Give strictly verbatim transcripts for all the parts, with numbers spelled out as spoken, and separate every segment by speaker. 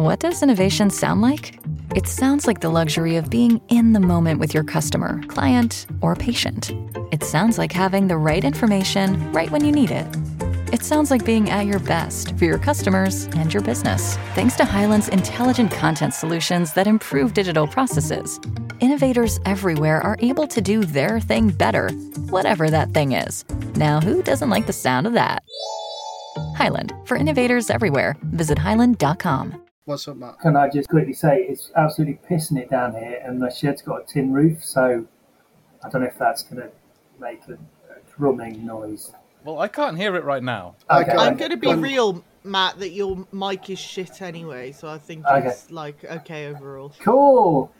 Speaker 1: What does innovation sound like? It sounds like the luxury of being in the moment with your customer, client, or patient. It sounds like having the right information right when you need it. It sounds like being at your best for your customers and your business. Thanks to Hyland's intelligent content solutions that improve digital processes, innovators everywhere are able to do their thing better, whatever that thing is. Now, who doesn't like the sound of that? Hyland, for innovators everywhere. Visit hyland dot com.
Speaker 2: What's up, Matt?
Speaker 3: Can I just quickly say it's absolutely pissing it down here, and the shed's got a tin roof, so I don't know if that's going to make a, a drumming noise.
Speaker 4: Well, I can't hear it right now.
Speaker 3: Okay.
Speaker 5: I'm going to be real, Matt, that your mic is shit anyway, so I think
Speaker 3: Okay.
Speaker 5: it's like okay overall.
Speaker 3: Cool.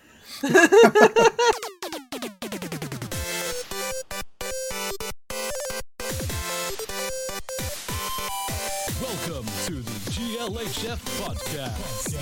Speaker 6: Welcome to the G L H F podcast.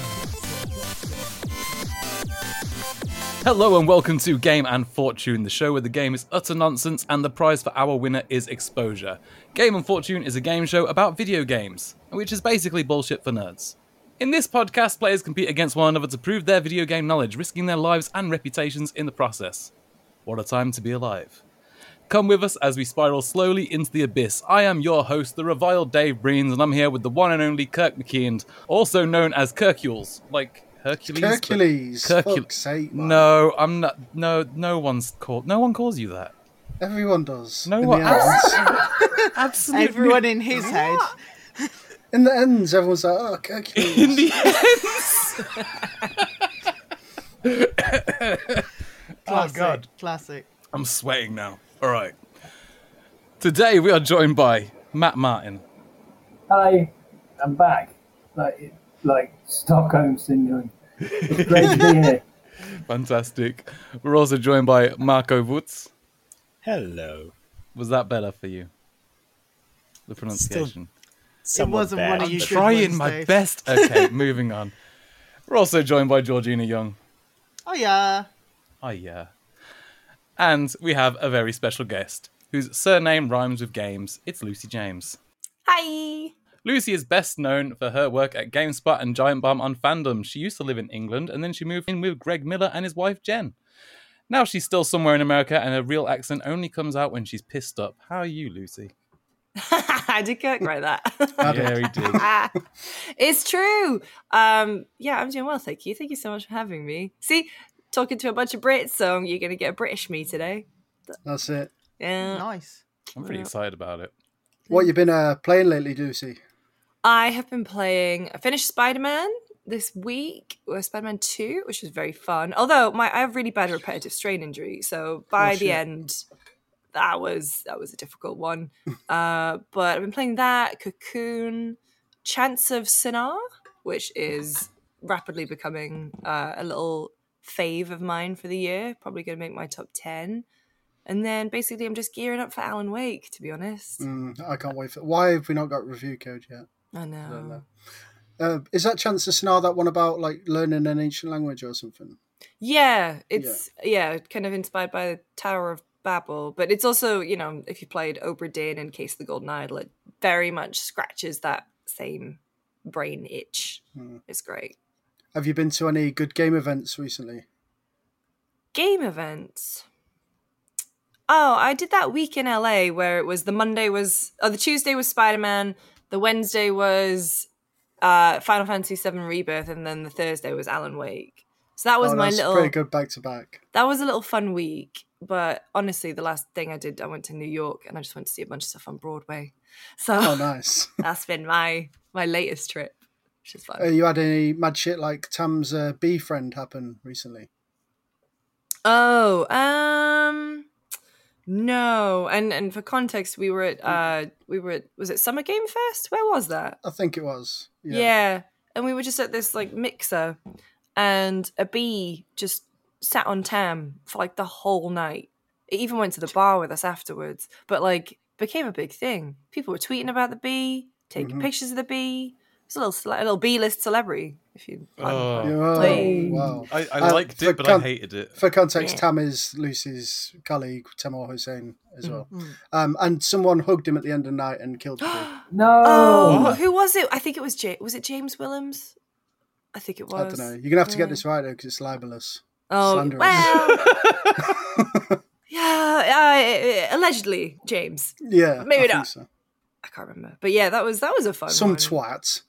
Speaker 4: Hello and welcome to Game and Fortune, the show where the game is utter nonsense and the prize for our winner is exposure. Game and Fortune is a game show about video games, which is basically bullshit for nerds. In this podcast, players compete against one another to prove their video game knowledge, risking their lives and reputations in the process. What a time to be alive. Come with us as we spiral slowly into the abyss. I am your host, the reviled Dave Breens, and I'm here with the one and only Kirk McKeon, also known as Kirkules, like Hercules.
Speaker 2: Hercules.
Speaker 4: Kirkul-
Speaker 2: Fuck's sake, man.
Speaker 4: No, I'm not. No, no one's called. No one calls you that.
Speaker 2: Everyone does.
Speaker 4: No
Speaker 2: in
Speaker 4: one.
Speaker 2: The ends.
Speaker 4: Absolutely.
Speaker 5: Everyone in his head.
Speaker 2: In the ends, everyone's like, oh, Hercules.
Speaker 4: In the ends. Oh
Speaker 5: Classic,
Speaker 4: God,
Speaker 5: classic.
Speaker 4: I'm sweating now. All right. Today we are joined by Matt Martin.
Speaker 3: Hi, I'm back. Like, like Stockholm Syndrome. It's great to be here.
Speaker 4: Fantastic. We're also joined by Marco Wutz.
Speaker 7: Hello.
Speaker 4: Was that better for you? The pronunciation.
Speaker 5: It wasn't
Speaker 7: bad,
Speaker 5: one of you.
Speaker 7: but-
Speaker 5: good
Speaker 4: Trying
Speaker 5: ones,
Speaker 4: my
Speaker 5: Dave.
Speaker 4: best. Okay, moving on. We're also joined by Georgina Young.
Speaker 5: Oh yeah.
Speaker 4: Oh yeah. And we have a very special guest, whose surname rhymes with games. It's Lucy James.
Speaker 1: Hi!
Speaker 4: Lucy is best known for her work at GameSpot and Giant Bomb on Fandom. She used to live in England, and then she moved in with Greg Miller and his wife Jen. Now she's still somewhere in America, and her real accent only comes out when she's pissed up. How are you, Lucy?
Speaker 8: I did Kirk write that.
Speaker 4: Yeah, he did.
Speaker 8: It's true. Um, yeah, I'm doing well, thank you. Thank you so much for having me. See, talking to a bunch of Brits, so you're going to get a British me today.
Speaker 2: That's it.
Speaker 8: Yeah.
Speaker 5: Nice.
Speaker 4: I'm pretty excited about it.
Speaker 2: What you been uh, playing lately, Lucy?
Speaker 8: I have been playing, I finished Spider-Man this week, or Spider-Man two, which was very fun. Although my I have really bad repetitive strain injury, so by
Speaker 2: Oh,
Speaker 8: the
Speaker 2: shit.
Speaker 8: end, that was that was a difficult one. uh, but I've been playing that, Cocoon, Chants of Sinar, which is rapidly becoming uh, a little fave of mine for the year. Probably going to make my top ten. And then basically I'm just gearing up for Alan Wake, to be honest.
Speaker 2: Mm, I can't wait for. Why have we not got review code yet?
Speaker 8: I know.
Speaker 2: I don't know. Uh, is that Chance of Sinar that one about like learning an ancient language or something?
Speaker 8: Yeah, it's yeah. kind of inspired by the Tower of Babel, but it's also, you know, if you played Obra Dinn and Case of the Golden Idol, it very much scratches that same brain itch.
Speaker 2: Mm.
Speaker 8: It's great.
Speaker 2: Have you been to any good game events recently?
Speaker 8: Game events. Oh, I did that week in L A where it was the Monday was, oh, the Tuesday was Spider-Man, the Wednesday was uh, Final Fantasy seven Rebirth, and then the Thursday was Alan Wake. So that was
Speaker 2: oh,
Speaker 8: my
Speaker 2: that's
Speaker 8: little.
Speaker 2: pretty good back to back.
Speaker 8: That was a little fun week, but honestly, the last thing I did, I went to New York and I just went to see a bunch of stuff on Broadway. So
Speaker 2: Oh, nice.
Speaker 8: that's been my my latest trip, which is fun.
Speaker 2: Uh, you had any mad shit like Tam's uh, bee friend happen recently?
Speaker 8: Oh, um, no. And and for context, we were at uh we were at, was it Summer Game Fest? Where was that?
Speaker 2: I think it was.
Speaker 8: Yeah.
Speaker 2: Yeah.
Speaker 8: And we were just at this like mixer, and a bee just sat on Tam for like the whole night. It even went to the bar with us afterwards, but like became a big thing. People were tweeting about the bee, taking
Speaker 2: Mhm.
Speaker 8: pictures of the bee. It's a little cele- a little B-list celebrity, if you.
Speaker 4: Oh.
Speaker 2: Yeah, oh,
Speaker 8: Hey.
Speaker 2: wow.
Speaker 4: I, I
Speaker 2: Uh,
Speaker 4: liked
Speaker 2: for
Speaker 4: it, but
Speaker 2: con-
Speaker 4: I hated it.
Speaker 2: For context,
Speaker 8: Yeah.
Speaker 2: Tam is Lucy's colleague, Tamar Hussein, as well.
Speaker 8: Mm.
Speaker 2: Um, and someone hugged him at the end of the night and killed the bee.
Speaker 3: No.
Speaker 8: Oh,
Speaker 4: What?
Speaker 8: who was it? I think it was Ja- was it James Willems? I think it
Speaker 2: I
Speaker 8: was.
Speaker 2: don't know. You're gonna have to
Speaker 8: Yeah.
Speaker 2: get this right though, because it's libelous.
Speaker 8: Oh,
Speaker 2: Slanderous.
Speaker 8: well. yeah, uh, allegedly, James.
Speaker 2: Yeah,
Speaker 8: Maybe
Speaker 2: I think
Speaker 8: not.
Speaker 2: so.
Speaker 8: I can't remember. But yeah, that was that was a fun
Speaker 2: Some
Speaker 8: one.
Speaker 2: twats.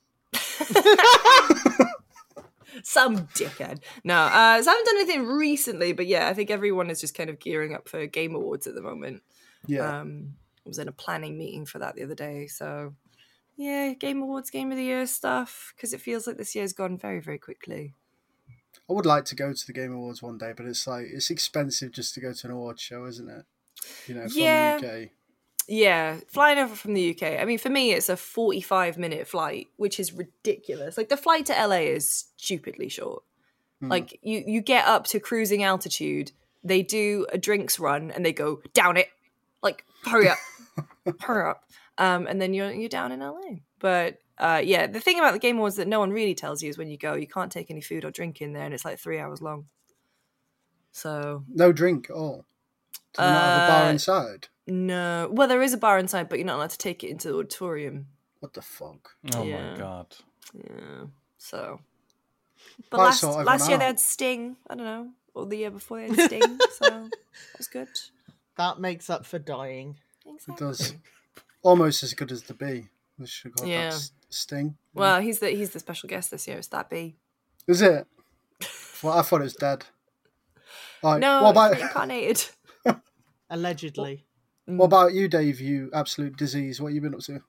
Speaker 8: Some dickhead. No, uh, so I haven't done anything recently, but yeah, I think everyone is just kind of gearing up for Game Awards at the moment.
Speaker 2: Yeah.
Speaker 8: Um, I was in a planning meeting for that the other day, so yeah, Game Awards, Game of the Year stuff, because it feels like this year's gone very, very quickly.
Speaker 2: I would like to go to the Game Awards one day, but it's like it's expensive just to go to an awards show, isn't it? You know, from
Speaker 8: Yeah.
Speaker 2: the U K.
Speaker 8: Yeah, flying over from the U K. I mean, for me, it's a forty-five minute flight, which is ridiculous. Like, the flight to L A is stupidly short.
Speaker 2: Hmm.
Speaker 8: Like, you, you get up to cruising altitude, they do a drinks run, and they go, down it. Like, hurry up. hurry up. Um, and then you're, you're down in L A. But, uh, yeah, the thing about the Game Awards that no one really tells you is when you go, you can't take any food or drink in there, and it's like three hours long. So...
Speaker 2: No drink at all. Do they not have a bar
Speaker 8: Uh,
Speaker 2: inside?
Speaker 8: No. Well, there is a bar inside, but you're not allowed to take it into the auditorium.
Speaker 2: What the fuck?
Speaker 4: Oh
Speaker 8: Yeah.
Speaker 4: my god.
Speaker 8: Yeah. So. But
Speaker 2: Might
Speaker 8: last
Speaker 2: sort everyone
Speaker 8: last year they
Speaker 2: out.
Speaker 8: had Sting. I don't know. Or the year before they had Sting. So that was good.
Speaker 5: That makes up for dying.
Speaker 2: It
Speaker 8: Exactly.
Speaker 2: does. Almost as good as the bee. They should have got
Speaker 8: Yeah.
Speaker 2: that s- sting.
Speaker 8: Well, he's the he's the special guest this year. It's that bee.
Speaker 2: Is it? Well, I thought it was dead. Right.
Speaker 8: No,
Speaker 2: what
Speaker 8: it's
Speaker 2: about
Speaker 8: reincarnated.
Speaker 5: Allegedly.
Speaker 2: what about you, Dave? You absolute disease. What have you been up to?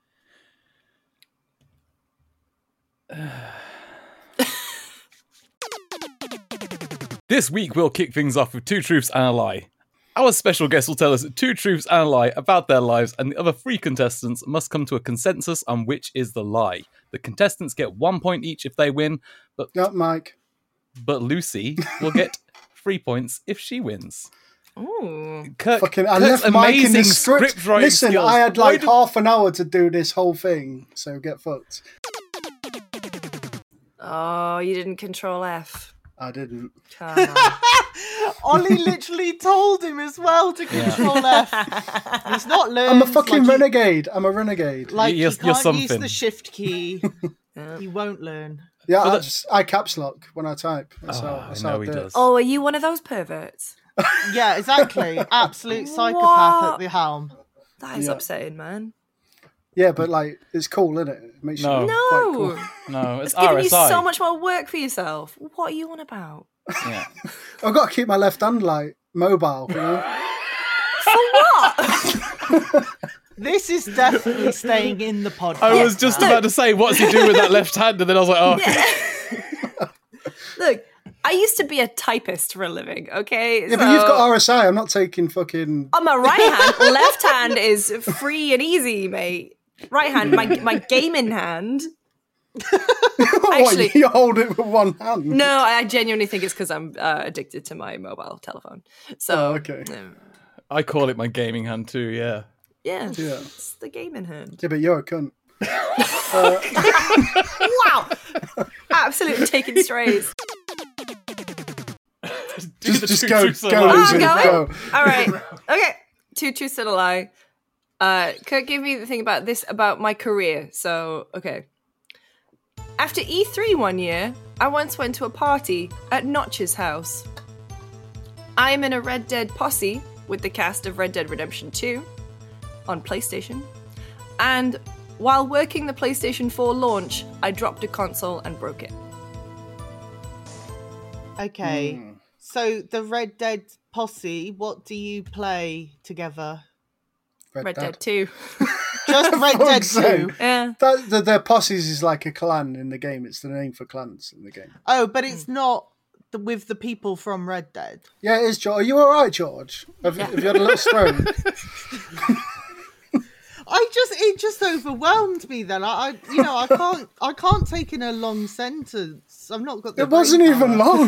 Speaker 4: This week we'll kick things off with two truths and a lie. Our special guest will tell us two truths and a lie about their lives, and the other three contestants must come to a consensus on which is the lie. The contestants get one point each if they win, but
Speaker 2: Yeah, Mike.
Speaker 4: but Lucy will get three points if she wins.
Speaker 8: Ooh.
Speaker 4: Kirk,
Speaker 2: Fucking, I
Speaker 4: Kirk's
Speaker 2: left Mike in
Speaker 4: amazing
Speaker 2: the script.
Speaker 4: script writing
Speaker 2: Listen,
Speaker 4: skills.
Speaker 2: I had
Speaker 4: Why
Speaker 2: like
Speaker 4: do-
Speaker 2: half an hour to do this whole thing, so get fucked.
Speaker 8: Oh, you didn't control F.
Speaker 2: I didn't.
Speaker 8: Come on.
Speaker 5: Ollie literally told him as well to control F. He's not learned.
Speaker 2: I'm a fucking
Speaker 5: like he-
Speaker 2: renegade. I'm a renegade.
Speaker 5: Like
Speaker 4: You're-
Speaker 5: he
Speaker 4: you're
Speaker 5: can't use
Speaker 4: something.
Speaker 5: the shift key.
Speaker 8: Yeah.
Speaker 5: He won't learn.
Speaker 2: Yeah,
Speaker 4: For
Speaker 2: I
Speaker 4: the-
Speaker 2: just I caps lock when I type. That's
Speaker 4: Oh,
Speaker 2: how,
Speaker 4: I
Speaker 2: that's
Speaker 4: know
Speaker 2: how I
Speaker 4: he
Speaker 2: do it.
Speaker 4: does.
Speaker 8: Oh, are you one of those perverts?
Speaker 5: Yeah, exactly. Absolute psychopath
Speaker 8: What?
Speaker 5: at the helm.
Speaker 8: That is
Speaker 2: Yeah.
Speaker 8: upsetting, man.
Speaker 2: Yeah, but like it's cool, isn't it? It makes
Speaker 4: No.
Speaker 2: you
Speaker 8: No.
Speaker 2: look quite cool.
Speaker 4: No, it's
Speaker 8: It's giving
Speaker 4: R
Speaker 8: you
Speaker 4: S I.
Speaker 8: so much more work for yourself. What are you on about?
Speaker 4: Yeah.
Speaker 2: I've got to keep my left hand like mobile, you know.
Speaker 8: For what?
Speaker 5: This is definitely staying in the podcast.
Speaker 4: I was just
Speaker 8: no.
Speaker 4: about to say, what's he doing with that left hand? And then I was like, oh, okay.
Speaker 8: Look, I used to be a typist for a living, okay?
Speaker 2: Yeah, but you've got R S I. I'm not taking fucking.
Speaker 8: On my right hand, left hand is free and easy, mate. Right hand, my my gaming hand. Actually-
Speaker 2: what, you hold it with one hand.
Speaker 8: No, I genuinely think it's because I'm uh, addicted to my mobile telephone. So,
Speaker 2: Oh, okay.
Speaker 8: um,
Speaker 4: I call it my gaming hand too, yeah.
Speaker 8: yeah,
Speaker 2: Yeah.
Speaker 8: it's the gaming hand.
Speaker 2: Yeah, but you're a cunt.
Speaker 8: Wow, absolutely taking strays.
Speaker 4: Do
Speaker 2: Just,
Speaker 4: the
Speaker 2: just
Speaker 4: two
Speaker 2: go,
Speaker 4: truths and a
Speaker 2: go,
Speaker 4: lie.
Speaker 8: Oh,
Speaker 2: Lucy,
Speaker 8: going?
Speaker 2: go.
Speaker 8: All right, okay. Two truths and a lie. Uh, Kurt gave me the thing about this about my career. So, okay. After E three one year, I once went to a party at Notch's house. I am in a Red Dead posse with the cast of Red Dead Redemption two on PlayStation. And while working the PlayStation four launch, I dropped a console and broke it.
Speaker 5: Okay.
Speaker 2: Hmm.
Speaker 5: So the Red Dead posse, what do you play together?
Speaker 2: Red,
Speaker 8: Red
Speaker 2: Dead.
Speaker 8: Dead two.
Speaker 5: Just Red Dead
Speaker 2: fuck's sake.
Speaker 5: two.
Speaker 8: Yeah.
Speaker 2: That, the, their posses is like a clan in the game. It's the name for clans in the game.
Speaker 5: Oh, but it's not the, with the people from Red Dead.
Speaker 2: Yeah, it is, George. Are you all right, George? Have, have you had a little stroke?
Speaker 5: I just it just overwhelmed me then. I, I you know I can't I can't take in a long sentence. I've not got the
Speaker 2: It wasn't
Speaker 5: brain
Speaker 2: even
Speaker 5: power.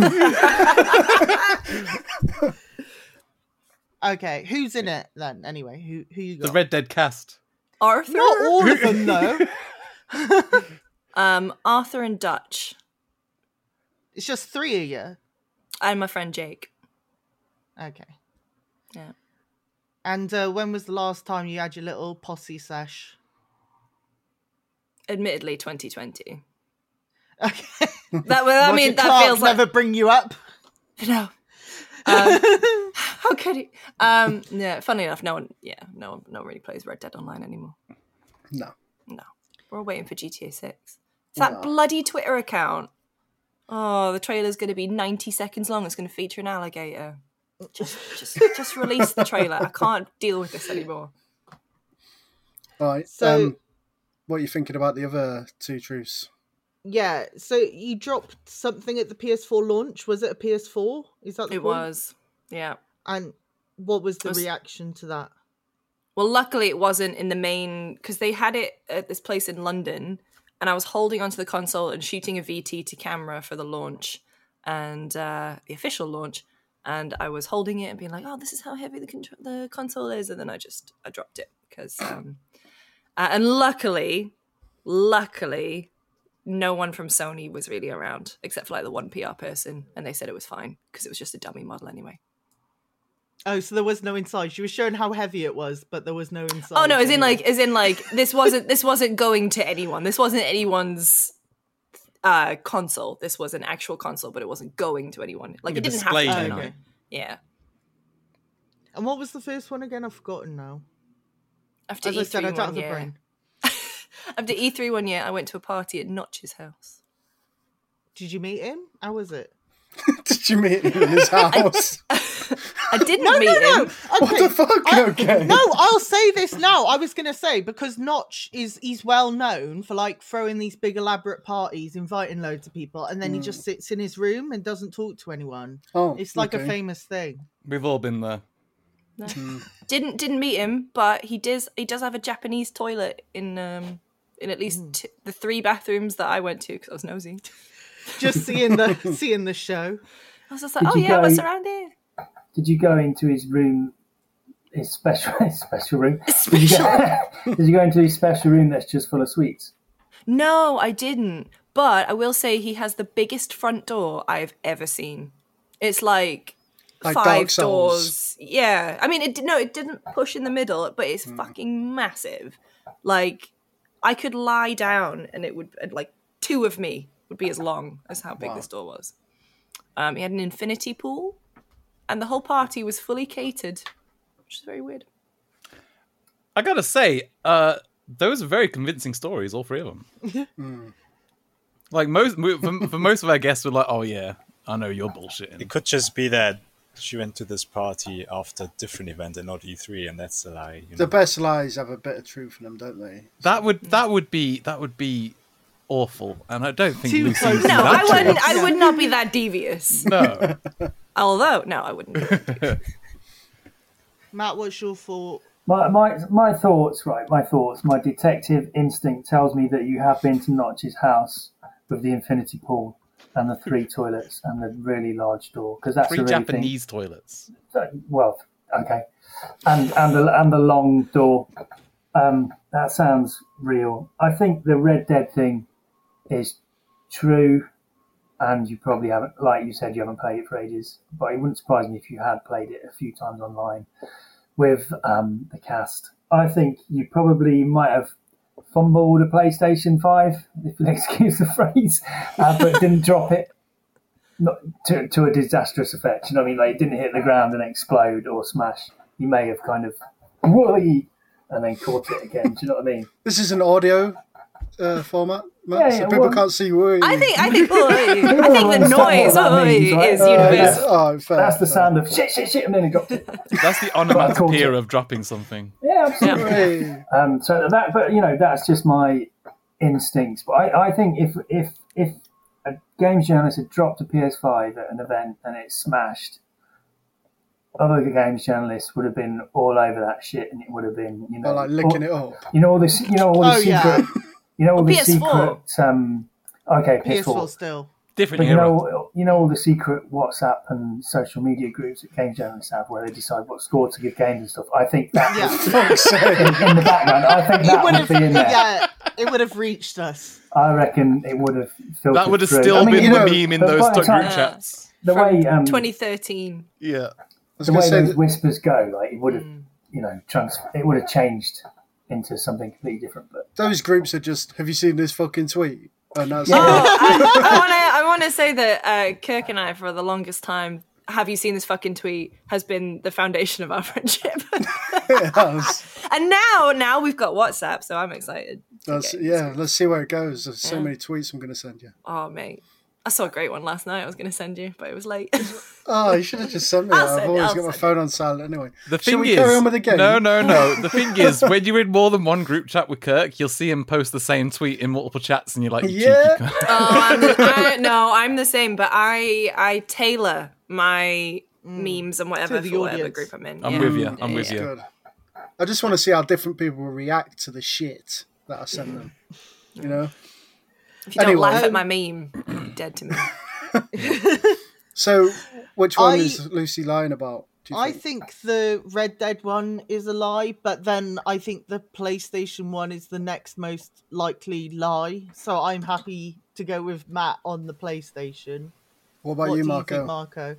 Speaker 2: long.
Speaker 5: Okay, who's in it then? Anyway, who who you got?
Speaker 4: The Red Dead cast.
Speaker 8: Arthur.
Speaker 5: Not all of them though.
Speaker 8: Um, Arthur and Dutch.
Speaker 5: It's just three of you.
Speaker 8: And my friend Jake.
Speaker 5: Okay.
Speaker 8: Yeah.
Speaker 5: And uh, when was the last time you had your little posse sesh?
Speaker 8: Admittedly, twenty twenty.
Speaker 5: Okay.
Speaker 8: That, well, I
Speaker 5: Roger
Speaker 8: mean, that
Speaker 5: Clark
Speaker 8: feels like
Speaker 5: never bring you up.
Speaker 8: no. Um, how could he? Um, yeah. Funny enough, no one. Yeah, no one. No one really plays Red Dead Online anymore.
Speaker 2: No.
Speaker 8: No, we're all waiting for G T A six. It's that
Speaker 2: No.
Speaker 8: bloody Twitter account. Oh, the trailer's going to be ninety seconds long. It's going to feature an alligator. Just, just, just release the trailer. I can't deal with this anymore.
Speaker 2: All right.
Speaker 5: So-
Speaker 2: um, what are you thinking about the other two truths?
Speaker 5: Yeah, so you dropped something at the P S four launch. Was it a P S four? Is that the
Speaker 8: It
Speaker 5: point?
Speaker 8: was, yeah.
Speaker 5: And what was the
Speaker 8: It was-
Speaker 5: reaction to that?
Speaker 8: Well, luckily it wasn't in the main, because they had it at this place in London, and I was holding onto the console and shooting a V T to camera for the launch, and uh, the official launch, and I was holding it and being like, oh, this is how heavy the, con- the console is, and then I just, I dropped it, because, um, uh, and luckily, luckily, no one from Sony was really around, except for like the one P R person, and they said it was fine, because it was just a dummy model anyway.
Speaker 5: Oh, so there was no inside. She was showing how heavy it was, but there was no inside.
Speaker 8: Oh no, as in
Speaker 5: anyway.
Speaker 8: like, as in like, this wasn't this wasn't going to anyone. This wasn't anyone's uh, console. This was an actual console, but it wasn't going to anyone. Like,
Speaker 4: Like
Speaker 8: it
Speaker 4: a
Speaker 8: didn't have to
Speaker 4: display
Speaker 8: turn
Speaker 5: unit.
Speaker 8: on.
Speaker 5: Okay.
Speaker 8: Yeah.
Speaker 5: And what was the first one again? I've forgotten now.
Speaker 8: After
Speaker 5: As
Speaker 8: E
Speaker 5: I
Speaker 8: three
Speaker 5: said, I don't have
Speaker 8: one
Speaker 5: the
Speaker 8: year,
Speaker 5: brain.
Speaker 8: after E three one year, I went to a party at Notch's house.
Speaker 5: Did you meet him? How was it?
Speaker 2: Did you meet him in his house?
Speaker 8: I didn't
Speaker 5: No,
Speaker 8: meet
Speaker 5: no, no.
Speaker 8: him.
Speaker 5: Okay.
Speaker 2: What the fuck?
Speaker 5: I-
Speaker 2: Okay.
Speaker 5: No, I'll say this now. I was going to say, because Notch is, he's well known for like throwing these big elaborate parties, inviting loads of people, and then he just sits in his room and doesn't talk to anyone.
Speaker 2: Oh,
Speaker 5: It's like a
Speaker 2: okay.
Speaker 5: famous thing.
Speaker 4: We've all been there.
Speaker 8: No. Didn't didn't meet him, but he does he does have a Japanese toilet in um in at least
Speaker 5: Mm.
Speaker 8: t- the three bathrooms that I went to because I was nosy.
Speaker 5: Just seeing the seeing the show.
Speaker 8: I was just like,
Speaker 3: Did
Speaker 8: oh
Speaker 3: you
Speaker 8: yeah, what's
Speaker 3: go-
Speaker 8: around here?
Speaker 3: Did you go into his room, his special his special room? Did you, go, did you go into his special room that's just full of sweets?
Speaker 8: No, I didn't. But I will say he has the biggest front door I've ever seen. It's like,
Speaker 2: Like
Speaker 8: five
Speaker 2: Dark Souls.
Speaker 8: doors. Yeah. I mean, it no, it didn't push in the middle, but it's fucking massive. Like, I could lie down and it would, and, like, two of me would be as long as how big
Speaker 2: Wow.
Speaker 8: this door was. Um, he had an infinity pool, and the whole party was fully catered, which is very weird.
Speaker 4: I gotta say, uh, those are very convincing stories, all three of them. Like most, mo- for, for most of our guests, were like, "Oh yeah, I know you're bullshitting."
Speaker 7: It could just be that she went to this party after a different event and not E three, and that's a lie. You know?
Speaker 2: The best lies have a bit of truth in them, don't they?
Speaker 4: That would that would be that would be awful, and I don't think
Speaker 5: Too
Speaker 4: Lucy
Speaker 5: close.
Speaker 4: would do
Speaker 8: No,
Speaker 4: that
Speaker 8: I
Speaker 4: to
Speaker 8: wouldn't.
Speaker 4: us.
Speaker 8: I would not be that devious.
Speaker 4: No,
Speaker 8: Although, no, I wouldn't.
Speaker 5: Matt, what's your thought?
Speaker 3: My, my my thoughts, right? My thoughts. My detective instinct tells me that you have been to Notch's house with the infinity pool and the three toilets and the really large door, because that's
Speaker 4: three
Speaker 3: a really thing.
Speaker 4: Japanese toilets.
Speaker 3: Well, okay, and and the and the long door. Um, that sounds real. I think the Red Dead thing is true, and you probably haven't, like you said, you haven't played it for ages. But it wouldn't surprise me if you had played it a few times online with um, the cast. I think you probably might have fumbled a PlayStation five, if you'll excuse the phrase, uh, but didn't drop it. Not to, to a disastrous effect. You know what I mean? Like, it didn't hit the ground and explode or smash. You may have kind of, whooey, and then caught it again. Do you know what I mean?
Speaker 2: This is an audio uh, format, Matt,
Speaker 3: Yeah,
Speaker 2: so
Speaker 3: yeah,
Speaker 2: people
Speaker 3: well-
Speaker 2: can't see where you.
Speaker 8: I think. I think. Oi, I think the
Speaker 3: understand
Speaker 8: noise
Speaker 3: what that
Speaker 8: oi,
Speaker 3: means, right?
Speaker 8: is
Speaker 3: Uh,
Speaker 8: universal.
Speaker 3: yeah.
Speaker 2: Oh, fair,
Speaker 3: That's the
Speaker 2: fair.
Speaker 3: sound of shit, shit, shit, and then it dropped it.
Speaker 4: That's the
Speaker 3: caught
Speaker 4: onomatopoeia
Speaker 3: it.
Speaker 4: of dropping something.
Speaker 3: Yeah, absolutely.
Speaker 2: Hey.
Speaker 3: Um, so that, but you know, that's just my instincts. But I, I think if if if a games journalist had dropped a P S five at an event and it smashed, other games journalists would have been all over that shit, and it would have been, you know,
Speaker 2: Or like licking
Speaker 3: all,
Speaker 2: it up.
Speaker 3: You know all this, you know all the
Speaker 5: Oh,
Speaker 3: secret,
Speaker 5: yeah.
Speaker 3: you know all the
Speaker 8: P S four.
Speaker 3: secret. Um, okay,
Speaker 5: P S four
Speaker 3: P S four.
Speaker 5: still.
Speaker 4: Different
Speaker 3: But you
Speaker 4: era.
Speaker 3: know, you know all the secret WhatsApp and social media groups that game journalists have, where they decide what score to give games and stuff. I think that
Speaker 5: Yeah.
Speaker 2: Fuck's sake.
Speaker 3: in, in the background, I think
Speaker 5: It
Speaker 3: that
Speaker 5: would
Speaker 3: would
Speaker 5: have,
Speaker 3: be in there.
Speaker 5: yeah, it would have reached us.
Speaker 3: I reckon it would have filtered
Speaker 4: That would have
Speaker 3: through.
Speaker 4: still
Speaker 3: I mean,
Speaker 4: been
Speaker 3: you know,
Speaker 4: the meme in
Speaker 3: but
Speaker 4: those
Speaker 3: by the
Speaker 4: group
Speaker 3: time-
Speaker 4: chats.
Speaker 3: The
Speaker 8: From
Speaker 3: way um,
Speaker 8: twenty thirteen.
Speaker 4: Yeah.
Speaker 2: I was
Speaker 3: the
Speaker 2: going
Speaker 3: way
Speaker 2: to say
Speaker 3: those
Speaker 2: that
Speaker 3: whispers go, like it would have,
Speaker 8: Mm.
Speaker 3: you know, trans- it would have changed into something completely different. But
Speaker 2: those groups are just, have you seen this fucking tweet? Oh, no,
Speaker 8: Oh, I, I want to. I want to say that uh, Kirk and I, for the longest time, have you seen this fucking tweet? Has been the foundation of our friendship.
Speaker 2: it has.
Speaker 8: And now, now we've got WhatsApp, so I'm excited. to
Speaker 2: That's,
Speaker 8: get
Speaker 2: yeah,
Speaker 8: into-
Speaker 2: let's see where it goes. There's so
Speaker 8: Yeah.
Speaker 2: many tweets I'm going to send you.
Speaker 8: Oh, mate. I saw a great one last night. I was going to send you, but it was late.
Speaker 2: Oh, you should have just sent me
Speaker 8: I'll
Speaker 2: that. I've
Speaker 8: send it,
Speaker 2: always
Speaker 8: I'll
Speaker 2: got my
Speaker 8: send
Speaker 2: phone on silent anyway.
Speaker 4: The
Speaker 2: Should
Speaker 4: thing
Speaker 2: we
Speaker 4: is,
Speaker 2: carry on with the game?
Speaker 4: no, no, no. The thing is, when you're in more than one group chat with Kirk, you'll see him post the same tweet in multiple chats, and you're like, you
Speaker 2: Yeah.
Speaker 4: cheeky cunt.
Speaker 8: oh, I'm the, I, no, I'm the same, but I I tailor my memes and whatever
Speaker 5: To the
Speaker 8: for whatever
Speaker 5: audience.
Speaker 8: group I'm in.
Speaker 4: I'm
Speaker 8: yeah.
Speaker 4: with you. I'm
Speaker 8: Yeah,
Speaker 4: with
Speaker 8: yeah.
Speaker 4: you.
Speaker 2: Good. I just want to see how different people will react to the shit that I send them. You know?
Speaker 8: If you don't
Speaker 2: Anyway.
Speaker 8: laugh at my meme, you're dead to me.
Speaker 2: So, which one
Speaker 5: I-
Speaker 2: is Lucy lying about? Do you
Speaker 5: I
Speaker 2: think?
Speaker 5: think the Red Dead one is a lie, but then I think the PlayStation one is the next most likely lie. So I'm happy to go with Matt on the PlayStation.
Speaker 2: What about
Speaker 5: what
Speaker 2: you,
Speaker 5: do
Speaker 2: Marco?
Speaker 5: you think, Marco?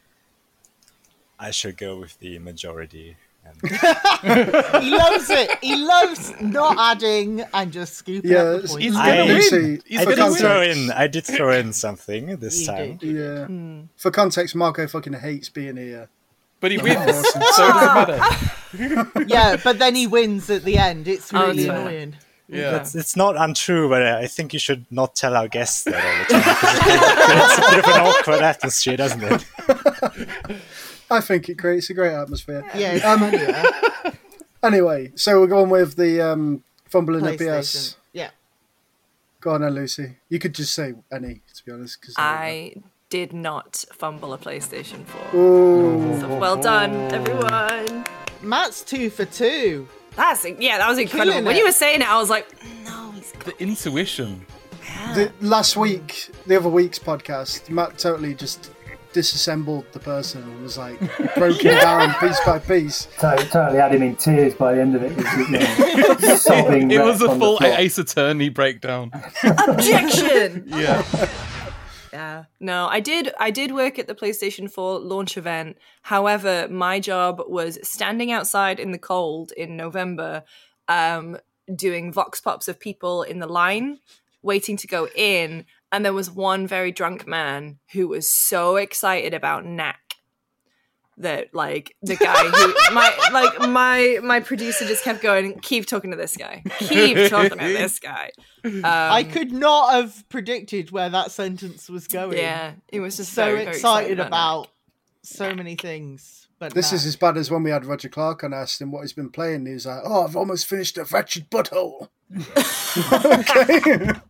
Speaker 7: I should go with the majority. And
Speaker 5: He loves it. He loves not adding and just scooping
Speaker 2: Yeah,
Speaker 5: up the
Speaker 2: it's-
Speaker 5: points.
Speaker 4: he's
Speaker 7: I-
Speaker 4: gonna win.
Speaker 2: Lucy,
Speaker 4: He's
Speaker 7: I
Speaker 2: for
Speaker 7: did
Speaker 4: gonna
Speaker 7: throw
Speaker 4: win.
Speaker 2: context,
Speaker 7: in. I did throw in something this
Speaker 5: You
Speaker 7: time.
Speaker 5: did.
Speaker 2: yeah.
Speaker 8: Hmm.
Speaker 2: For context, Marco fucking hates being here.
Speaker 4: But he wins, so it doesn't matter.
Speaker 5: Yeah, but then he wins at the end. It's
Speaker 8: Oh,
Speaker 5: really
Speaker 8: yeah.
Speaker 5: annoying.
Speaker 4: Yeah.
Speaker 7: It's, it's not untrue, but I think you should not tell our guests that all the time. Because it creates a bit of an awkward atmosphere, doesn't it?
Speaker 2: I think it creates a great atmosphere.
Speaker 5: Yeah, it's
Speaker 2: Um,
Speaker 5: funnier.
Speaker 2: Anyway, so we're going with the um, fumbling at P S.
Speaker 5: PlayStation. Yeah.
Speaker 2: Go on then, Lucy. You could just say any, to be honest. Cause
Speaker 8: I did not fumble a PlayStation four.
Speaker 2: Ooh.
Speaker 8: So well done, everyone.
Speaker 5: Matt's two for two.
Speaker 8: That's yeah, that was incredible.
Speaker 5: Killing
Speaker 8: When
Speaker 5: it.
Speaker 8: you were saying it, I was like, no, he's got
Speaker 4: The intuition.
Speaker 2: The, last week, the other week's podcast, Matt totally just disassembled the person and was like broken down piece by piece.
Speaker 3: So totally had him in tears by the end of it. He was, you know, sobbing
Speaker 4: It
Speaker 3: wreck
Speaker 4: was a
Speaker 3: on the
Speaker 4: full
Speaker 3: floor.
Speaker 4: Ace Attorney breakdown.
Speaker 8: objection.
Speaker 4: Yeah.
Speaker 8: Yeah. No, I did I did work at the PlayStation four launch event. However, my job was standing outside in the cold in November, um, doing vox pops of people in the line waiting to go in, and there was one very drunk man who was so excited about N A C that like the guy who my like my my producer just kept going, keep talking to this guy. Keep talking to this guy. Um,
Speaker 5: I could not have predicted where that sentence was going.
Speaker 8: Yeah, it was just
Speaker 5: So
Speaker 8: very, very
Speaker 5: excited
Speaker 8: about
Speaker 5: about so many things. But
Speaker 2: This
Speaker 5: nah.
Speaker 2: is as bad as when we had Roger Clark and asked him what he's been playing. He was like, "Oh, I've almost finished a wretched butthole." Okay.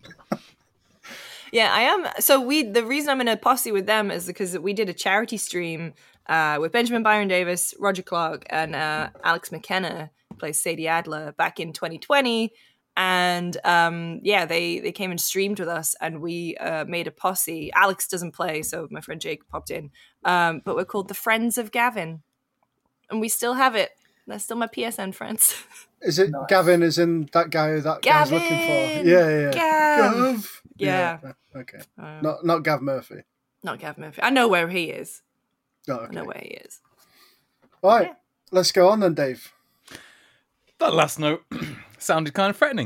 Speaker 8: Yeah, I am. So we, the reason I'm in a posse with them is because we did a charity stream uh, with Benjamin Byron Davis, Roger Clark, and uh, Alex McKenna, who plays Sadie Adler, back in twenty twenty. And um, yeah, they they came and streamed with us, and we uh, made a posse. Alex doesn't play, so my friend Jake popped in. Um, but we're called the Friends of Gavin, and we still have it. They're still my P S N friends.
Speaker 2: Is it Gavin? Is in that guy who that guy's looking for?
Speaker 8: Gavin!
Speaker 2: Yeah, yeah, yeah.
Speaker 8: Gav!
Speaker 2: Gav.
Speaker 8: Yeah.
Speaker 2: Okay.
Speaker 8: Um,
Speaker 2: Not not Gav Murphy.
Speaker 8: Not Gav Murphy. I know where he is.
Speaker 2: Oh,
Speaker 8: I know
Speaker 2: okay.
Speaker 8: where he is.
Speaker 2: All right. Let's go on then, Dave.
Speaker 4: That last note sounded kind of threatening.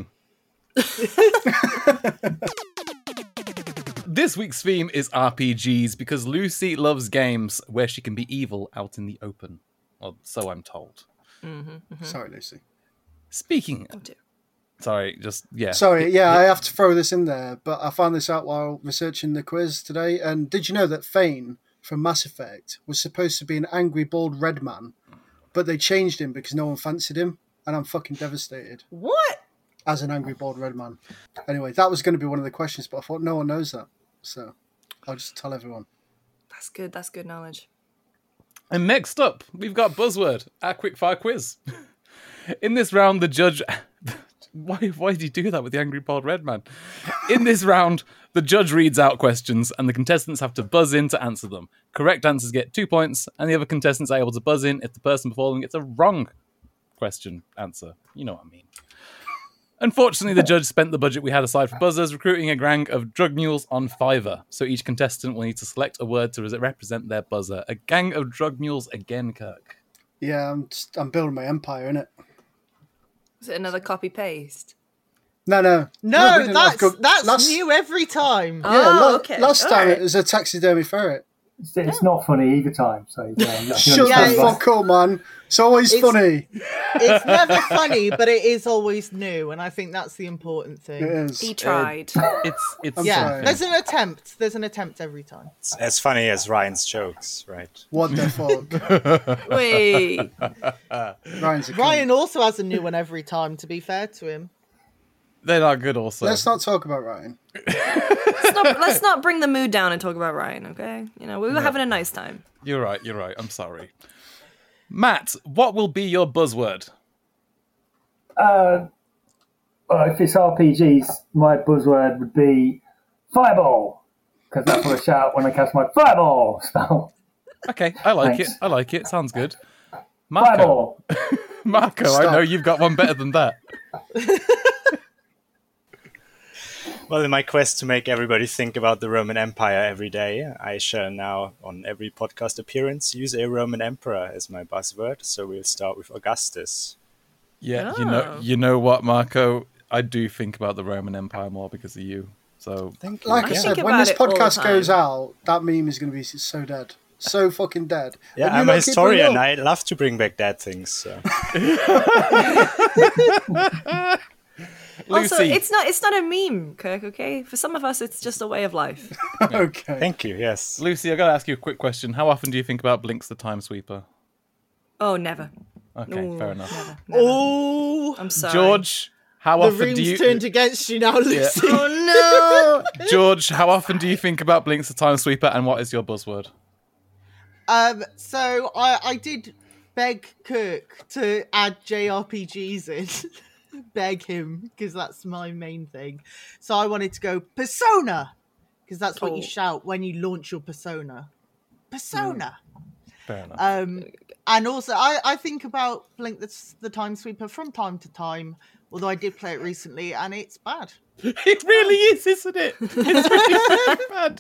Speaker 4: This week's theme is R P Gs because Lucy loves games where she can be evil out in the open. Well, so I'm told.
Speaker 2: Sorry, Lucy.
Speaker 4: Speaking...
Speaker 8: Oh, dear.
Speaker 4: Sorry, just, yeah.
Speaker 2: Sorry, yeah, I have to throw this in there, but I found this out while researching the quiz today. And did you know that Thane from Mass Effect was supposed to be an angry, bald red man, but they changed him because no one fancied him, and I'm fucking devastated
Speaker 8: What?
Speaker 2: as an angry, bald red man. Anyway, that was going to be one of the questions, but I thought no one knows that, so I'll just tell everyone.
Speaker 8: That's good. That's good knowledge.
Speaker 4: And next up, we've got Buzzword, our quickfire quiz. In this round, the judge... Why, why did you do that with the angry bald red man? In this round, the judge reads out questions and the contestants have to buzz in to answer them. Correct answers get two points, and the other contestants are able to buzz in if the person before them gets a wrong question answer. You know what I mean. Unfortunately, the judge spent the budget we had aside for buzzers recruiting a gang of drug mules on Fiverr. So each contestant will need to select a word to represent their buzzer. A gang of drug mules again, Kirk.
Speaker 2: Yeah, I'm just, I'm building my empire, innit?
Speaker 8: Is it another copy paste?
Speaker 2: No, no.
Speaker 5: No,
Speaker 2: we didn't have
Speaker 5: that's
Speaker 2: good-
Speaker 5: that's
Speaker 2: last,
Speaker 5: new every time.
Speaker 8: Oh,
Speaker 2: Yeah, la-
Speaker 8: okay.
Speaker 2: last
Speaker 8: All
Speaker 2: time
Speaker 8: right.
Speaker 2: it was a taxidermy ferret.
Speaker 3: It's, it's not funny either time. So yeah, I can
Speaker 2: Shut
Speaker 5: Yeah,
Speaker 3: understand
Speaker 2: the
Speaker 3: why.
Speaker 2: fuck up, man. It's always
Speaker 5: It's-
Speaker 2: funny.
Speaker 5: It's never funny, but it is always new, and I think that's the important thing.
Speaker 2: It is.
Speaker 8: He tried.
Speaker 4: It's it's
Speaker 2: I'm
Speaker 5: Yeah,
Speaker 2: sorry.
Speaker 5: there's an attempt. There's an attempt every time.
Speaker 7: It's as funny as Ryan's jokes, right?
Speaker 2: What the fuck?
Speaker 8: Wait.
Speaker 2: Ryan's a cunt.
Speaker 5: Ryan also has a new one every time. To be fair to him,
Speaker 4: they're not good. Also,
Speaker 2: Let's not talk about Ryan.
Speaker 8: let's, not, let's not bring the mood down and talk about Ryan, okay? You know, we were having a nice time.
Speaker 4: You're right. You're right. I'm sorry. Matt, what will be your buzzword?
Speaker 3: Uh, well, if it's R P Gs, my buzzword would be fireball, because that's what I shout when I cast my fireball spell.
Speaker 4: Okay, I like
Speaker 3: Thanks.
Speaker 4: it. I like it. Sounds good. Marco,
Speaker 3: Fireball.
Speaker 4: Marco, I
Speaker 2: Stop.
Speaker 4: know you've got one better than that.
Speaker 7: Well, in my quest to make everybody think about the Roman Empire every day, I shall now, on every podcast appearance, use a Roman emperor as my buzzword. So we'll start with Augustus.
Speaker 4: Yeah, you know,
Speaker 8: Oh.
Speaker 4: you know what, Marco? I do think about the Roman Empire more because of you. So
Speaker 7: Thank you.
Speaker 2: Like I
Speaker 8: I
Speaker 7: yeah.
Speaker 2: said,
Speaker 8: think
Speaker 2: when
Speaker 8: about
Speaker 2: this
Speaker 8: it all the
Speaker 2: podcast
Speaker 8: time.
Speaker 2: goes out, that meme is going to be so dead. So fucking dead.
Speaker 7: Yeah,
Speaker 2: And you
Speaker 7: I'm a
Speaker 2: lot keep bringing
Speaker 7: historian.
Speaker 2: it up.
Speaker 7: I love to bring back dead things. So.
Speaker 8: Also,
Speaker 4: Lucy,
Speaker 8: it's not it's not a meme, Kirk, okay? For some of us, it's just a way of life.
Speaker 2: Okay.
Speaker 7: Thank you. Yes.
Speaker 4: Lucy, I got to ask you a quick question. How often do you think about Blinks the Time Sweeper?
Speaker 8: Oh, never.
Speaker 4: Okay,
Speaker 8: Ooh,
Speaker 4: fair enough.
Speaker 8: Never, never.
Speaker 5: oh,
Speaker 8: I'm sorry.
Speaker 4: George, how
Speaker 5: the
Speaker 4: often
Speaker 5: room's
Speaker 4: do you
Speaker 5: turned against you now, Lucy.
Speaker 8: Oh, no!
Speaker 4: George, how often do you think about Blinks the Time Sweeper, and what is your buzzword?
Speaker 5: Um, so I I did beg Kirk to add J R P Gs in. Beg him, because that's my main thing. So I wanted to go Persona, because that's what you
Speaker 8: Oh.
Speaker 5: shout when you launch your Persona. Persona.
Speaker 4: Fair enough.
Speaker 5: Um, and also, I, I think about Blink the, the Time Sweeper from time to time, although I did play it recently, and it's bad.
Speaker 4: It really is, isn't it? It's really bad.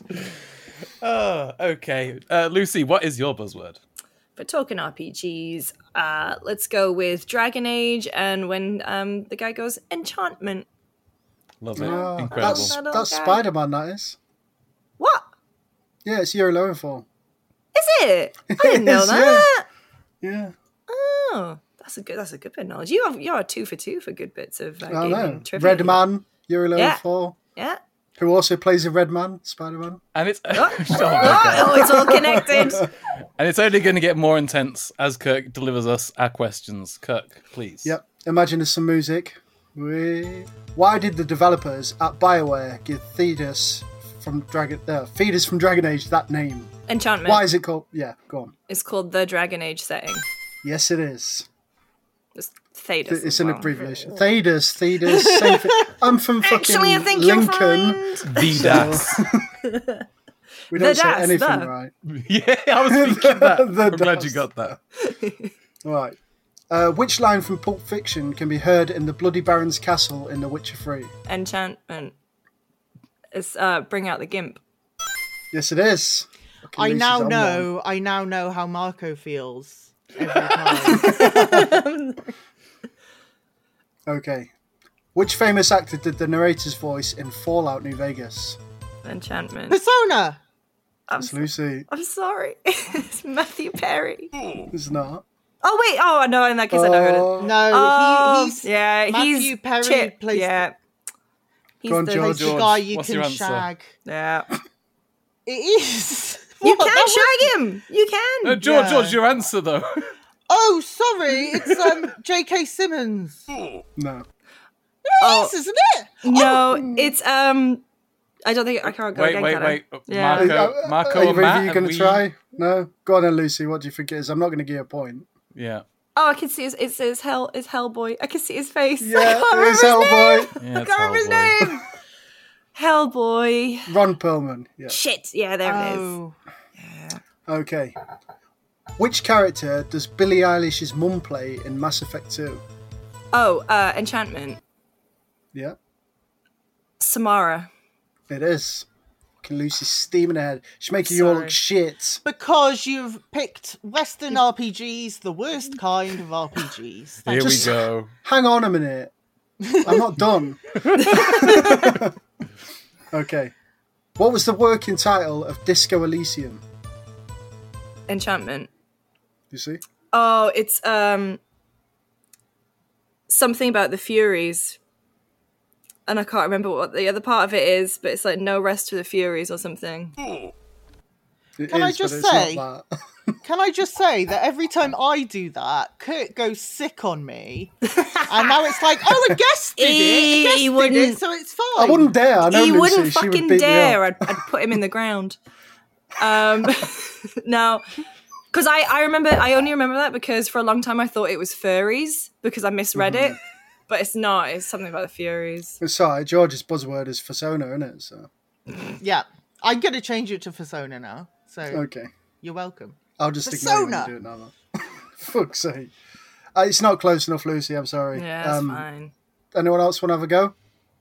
Speaker 4: Oh, okay. Uh, Lucy, what is your buzzword?
Speaker 8: For talking R P Gs, uh, let's go with Dragon Age, and when um, the guy goes, enchantment.
Speaker 4: Love it.
Speaker 2: Oh,
Speaker 4: Incredible.
Speaker 2: that's
Speaker 8: That little
Speaker 2: that's
Speaker 8: guy.
Speaker 2: Spider-Man, that is.
Speaker 8: What?
Speaker 2: Yeah, it's Euro Lowenfall.
Speaker 8: Is it? I didn't know
Speaker 2: Yes, yeah.
Speaker 8: that.
Speaker 2: Yeah.
Speaker 8: Oh, that's a good. That's a good bit of knowledge. You are you are two for two for good bits of uh,
Speaker 2: I
Speaker 8: gaming
Speaker 2: know.
Speaker 8: trivia.
Speaker 2: Red Man, Euro
Speaker 8: Yeah.
Speaker 2: Lowenfall,
Speaker 8: Yeah.
Speaker 2: who also plays a Red Man, Spider-Man.
Speaker 4: And it's oh my
Speaker 8: Oh,
Speaker 4: God.
Speaker 8: oh, it's all connected.
Speaker 4: And it's only going to get more intense as Kirk delivers us our questions. Kirk, please.
Speaker 2: Yep. Imagine there's some music. Wee- Why did the developers at BioWare give Thetis from Dragon uh, Thetis from Dragon Age that name?
Speaker 8: Enchantment.
Speaker 2: Why is it called? Yeah, go on.
Speaker 8: It's called the Dragon Age setting.
Speaker 2: Yes, it is.
Speaker 8: It's Thetis.
Speaker 2: It's
Speaker 8: as
Speaker 2: an
Speaker 8: well.
Speaker 2: abbreviation. Thetis, Thetis, same thing. I'm from fucking
Speaker 8: Actually, I think you're
Speaker 2: Lincoln.
Speaker 8: fine.
Speaker 4: The Das.
Speaker 2: We don't
Speaker 8: The
Speaker 2: say
Speaker 8: Das,
Speaker 2: anything
Speaker 8: the.
Speaker 2: right.
Speaker 4: Yeah, I was thinking that.
Speaker 2: The
Speaker 4: I'm glad
Speaker 2: Das.
Speaker 4: you got that.
Speaker 2: Right. Uh, which line from Pulp Fiction can be heard in the Bloody Baron's castle in The Witcher three?
Speaker 8: Enchantment. It's uh, bring out the gimp.
Speaker 2: Yes, it is. Fucking
Speaker 5: I
Speaker 2: Lucy's
Speaker 5: now
Speaker 2: on one.
Speaker 5: know. I now know how Marco feels every time.
Speaker 2: Okay. Which famous actor did the narrator's voice in Fallout New Vegas?
Speaker 8: Enchantment.
Speaker 5: Persona.
Speaker 8: I'm,
Speaker 2: It's Lucy.
Speaker 8: I'm sorry. It's Matthew Perry.
Speaker 2: It's not.
Speaker 8: Oh wait. Oh no. In that case, I know who it is.
Speaker 2: Oh,
Speaker 5: No,
Speaker 8: Oh,
Speaker 5: he, he's
Speaker 8: yeah,
Speaker 5: Matthew
Speaker 8: he's
Speaker 5: Perry
Speaker 8: Chip.
Speaker 5: plays
Speaker 8: yeah, he's
Speaker 2: Go on,
Speaker 8: the
Speaker 2: George.
Speaker 5: the
Speaker 4: George,
Speaker 5: guy you
Speaker 4: what's
Speaker 5: can
Speaker 4: your answer?
Speaker 5: shag.
Speaker 8: yeah.
Speaker 5: It is.
Speaker 8: You
Speaker 5: What?
Speaker 8: can
Speaker 5: That was-
Speaker 8: shag him. You can.
Speaker 4: No, George,
Speaker 5: Yeah.
Speaker 4: George, your answer though.
Speaker 5: Oh, sorry. It's um J K Simmons.
Speaker 2: no.
Speaker 8: Oh
Speaker 5: Yes, isn't it?
Speaker 8: no, it's um. I don't think I can't go
Speaker 4: wait,
Speaker 8: again.
Speaker 4: wait,
Speaker 8: can I?
Speaker 4: wait.
Speaker 8: Yeah.
Speaker 4: Marco,
Speaker 2: Uh,
Speaker 4: Marco,
Speaker 2: Are you,
Speaker 4: and Matt.
Speaker 2: are you
Speaker 4: have
Speaker 2: going to
Speaker 4: we-
Speaker 2: try? No? Go on then, Lucy. What do you think it is? I'm not going to give you a point.
Speaker 4: Yeah,
Speaker 8: Oh, I can see his. It says Hell. It's Hellboy. I can see his face. I
Speaker 2: Yeah,
Speaker 8: can't
Speaker 2: it
Speaker 8: remember
Speaker 2: is
Speaker 8: his name.
Speaker 2: Hellboy.
Speaker 4: yeah.
Speaker 8: I
Speaker 4: It's
Speaker 8: can't remember his
Speaker 4: Hellboy.
Speaker 8: name. Hellboy.
Speaker 2: Ron Perlman. Yeah.
Speaker 8: Shit. Yeah, there it is.
Speaker 5: Oh.
Speaker 2: Okay. Which character does Billie Eilish's mum play in Mass Effect two?
Speaker 8: Oh, uh, Enchantment.
Speaker 2: Yeah,
Speaker 8: Samara.
Speaker 2: it is. Fucking Lucy's steaming ahead. She's making you all
Speaker 8: Sorry.
Speaker 2: look shit.
Speaker 5: Because you've picked Western R P Gs, the worst kind of R P Gs.
Speaker 4: Here
Speaker 2: Just-
Speaker 4: we go.
Speaker 2: Hang on a minute. I'm not done. Okay. What was the working title of Disco Elysium?
Speaker 8: Enchantment.
Speaker 2: You see?
Speaker 8: Oh, it's um something about the Furies. And I can't remember what the other part of it is, but it's like No Rest for the Furies or something.
Speaker 2: It
Speaker 5: Can I
Speaker 2: is,
Speaker 5: just
Speaker 2: but it's
Speaker 5: say-
Speaker 2: not that.
Speaker 5: Can I just say that every time I do that, Kurt goes sick on me, and now it's like, oh, a guest did it.
Speaker 8: He-
Speaker 5: A guest
Speaker 8: he
Speaker 5: did
Speaker 8: wouldn't-
Speaker 5: it, so it's fine.
Speaker 2: I wouldn't dare. I know
Speaker 8: He
Speaker 2: Lucy.
Speaker 8: wouldn't
Speaker 2: she would
Speaker 8: fucking
Speaker 2: beat
Speaker 8: dare.
Speaker 2: Me up.
Speaker 8: I'd, I'd put him in the ground. Um, now, because I, I remember, I only remember that because for a long time I thought it was furries because I misread
Speaker 2: Mm-hmm.
Speaker 8: it, but it's not. It's something about the Furies.
Speaker 2: It's sorry, George's buzzword is persona, isn't it? So
Speaker 5: Yeah, I'm gonna change it to Persona now. So
Speaker 2: okay,
Speaker 5: you're welcome.
Speaker 2: I'll just ignore you when you
Speaker 5: Persona.
Speaker 2: do it now. Then. Fuck's sake. Uh, it's not close enough, Lucy. I'm sorry.
Speaker 8: Yeah, that's
Speaker 2: Um,
Speaker 8: fine.
Speaker 2: Anyone else want to have a go?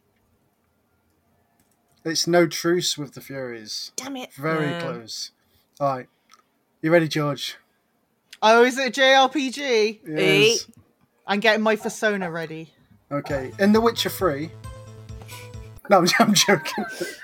Speaker 2: It's No Truce with the Furies.
Speaker 8: Damn it.
Speaker 2: Very
Speaker 8: Yeah.
Speaker 2: close. All right. You ready, George?
Speaker 5: Oh, is it a J R P G?
Speaker 2: Yes.
Speaker 5: I'm getting my Persona ready.
Speaker 2: Okay. In The Witcher three. No, I'm, I'm joking.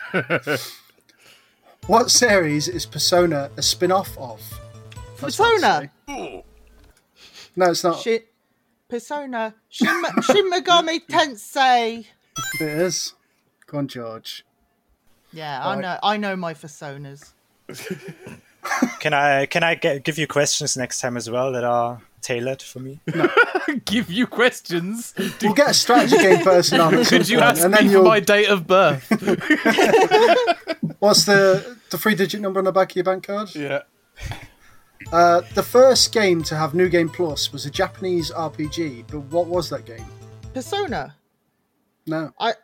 Speaker 2: What series is Persona a spin-off of? That's what I'd
Speaker 5: Persona.
Speaker 2: say. No, it's not.
Speaker 5: Shit. Persona. Shin, Shin Megami Tensei.
Speaker 2: It is. Go on, George.
Speaker 5: Yeah, I
Speaker 2: Right.
Speaker 5: know. I know my Personas.
Speaker 7: Can I can I get, give you questions next time as well that are tailored for me?
Speaker 4: Give you questions.
Speaker 2: We'll get a strategy game person on. at some
Speaker 4: Could you
Speaker 2: point,
Speaker 4: ask
Speaker 2: and
Speaker 4: me
Speaker 2: then
Speaker 4: for
Speaker 2: you'll.
Speaker 4: my date of birth?
Speaker 2: What's the the three-digit number on the back of your bank card?
Speaker 4: Yeah.
Speaker 2: Uh, the first game to have New Game Plus was a Japanese R P G, but what was that game?
Speaker 5: Persona.
Speaker 2: No.
Speaker 5: I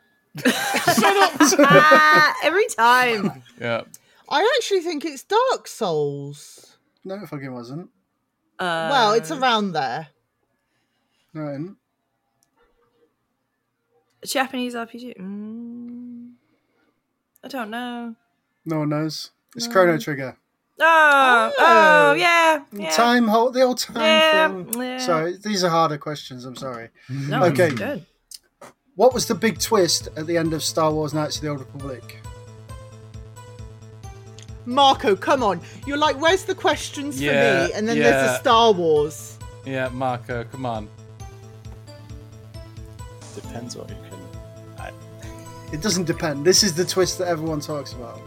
Speaker 8: Ah, every time.
Speaker 4: Yeah.
Speaker 5: I actually think it's Dark Souls.
Speaker 2: No, it fucking wasn't.
Speaker 8: Uh,
Speaker 5: Well, it's around there.
Speaker 2: No, it isn't.
Speaker 8: Japanese R P G. Mm, I don't know.
Speaker 2: No one knows. It's Chrono Trigger.
Speaker 8: Oh, oh, yeah. yeah.
Speaker 2: Time hold the old time
Speaker 8: Yeah,
Speaker 2: thing.
Speaker 8: yeah.
Speaker 2: Sorry, these are harder questions. I'm sorry.
Speaker 8: No,
Speaker 2: Okay.
Speaker 8: it's good.
Speaker 2: What was the big twist at the end of Star Wars: Knights of the Old Republic?
Speaker 5: Marco, come on. You're like, where's the questions
Speaker 4: Yeah,
Speaker 5: for me? And then there's
Speaker 4: yeah.
Speaker 5: the Star Wars.
Speaker 4: Yeah, Marco, come on.
Speaker 7: Depends what you can. I,
Speaker 2: It doesn't depend. This is the twist that everyone talks about.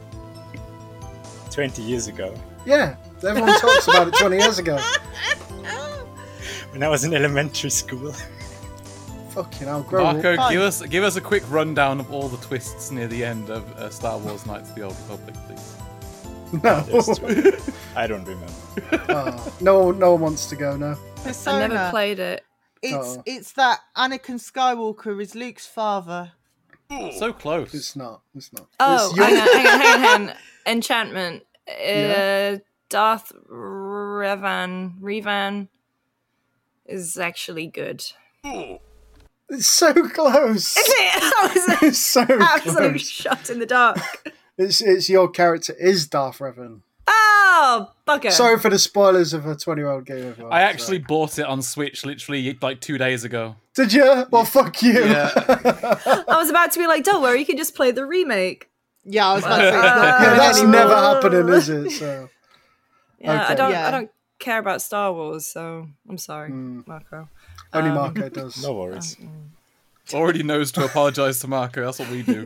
Speaker 7: Twenty years ago,
Speaker 2: Yeah, everyone talks about it twenty years ago.
Speaker 7: when I was in elementary school.
Speaker 2: Fucking hell, grow
Speaker 4: Marco,
Speaker 2: up.
Speaker 4: give us give us a quick rundown of all the twists near the end of uh, Star Wars: Knights of the Old Republic, please.
Speaker 2: No.
Speaker 7: I don't remember.
Speaker 2: Oh, no, one- no one wants to go now.
Speaker 5: Persona.
Speaker 8: I never played it.
Speaker 5: It's
Speaker 2: Oh.
Speaker 5: it's that Anakin Skywalker is Luke's father.
Speaker 4: So close.
Speaker 2: It's not. It's not.
Speaker 8: Oh,
Speaker 2: It's your-
Speaker 8: hang on, hang on, hang on, hang on. Enchantment. Uh,
Speaker 2: Yeah.
Speaker 8: Darth Revan. Revan is actually good.
Speaker 2: It's so close.
Speaker 8: Is it? I was
Speaker 2: It's so
Speaker 8: absolutely
Speaker 2: close.
Speaker 8: shot in the dark.
Speaker 2: It's it's your character is Darth Revan.
Speaker 8: Oh, bugger.
Speaker 2: Sorry for the spoilers of a twenty-year-old game. Everyone.
Speaker 4: I actually bought it on Switch literally like two days ago.
Speaker 2: Did you? Well, fuck you.
Speaker 4: Yeah.
Speaker 8: I was about to be like, don't worry, you can just play the remake.
Speaker 5: Yeah, I was about to say it's not
Speaker 2: Yeah,
Speaker 5: good
Speaker 2: that's
Speaker 5: anymore.
Speaker 2: never happening, is it? So
Speaker 8: Yeah,
Speaker 2: Okay.
Speaker 8: I don't
Speaker 5: Yeah.
Speaker 8: I don't care about Star Wars, so I'm sorry,
Speaker 2: Hmm.
Speaker 8: Marco.
Speaker 2: only
Speaker 8: Um,
Speaker 2: Marco does.
Speaker 7: No worries.
Speaker 4: Already knows to apologise to Marco. That's what we do.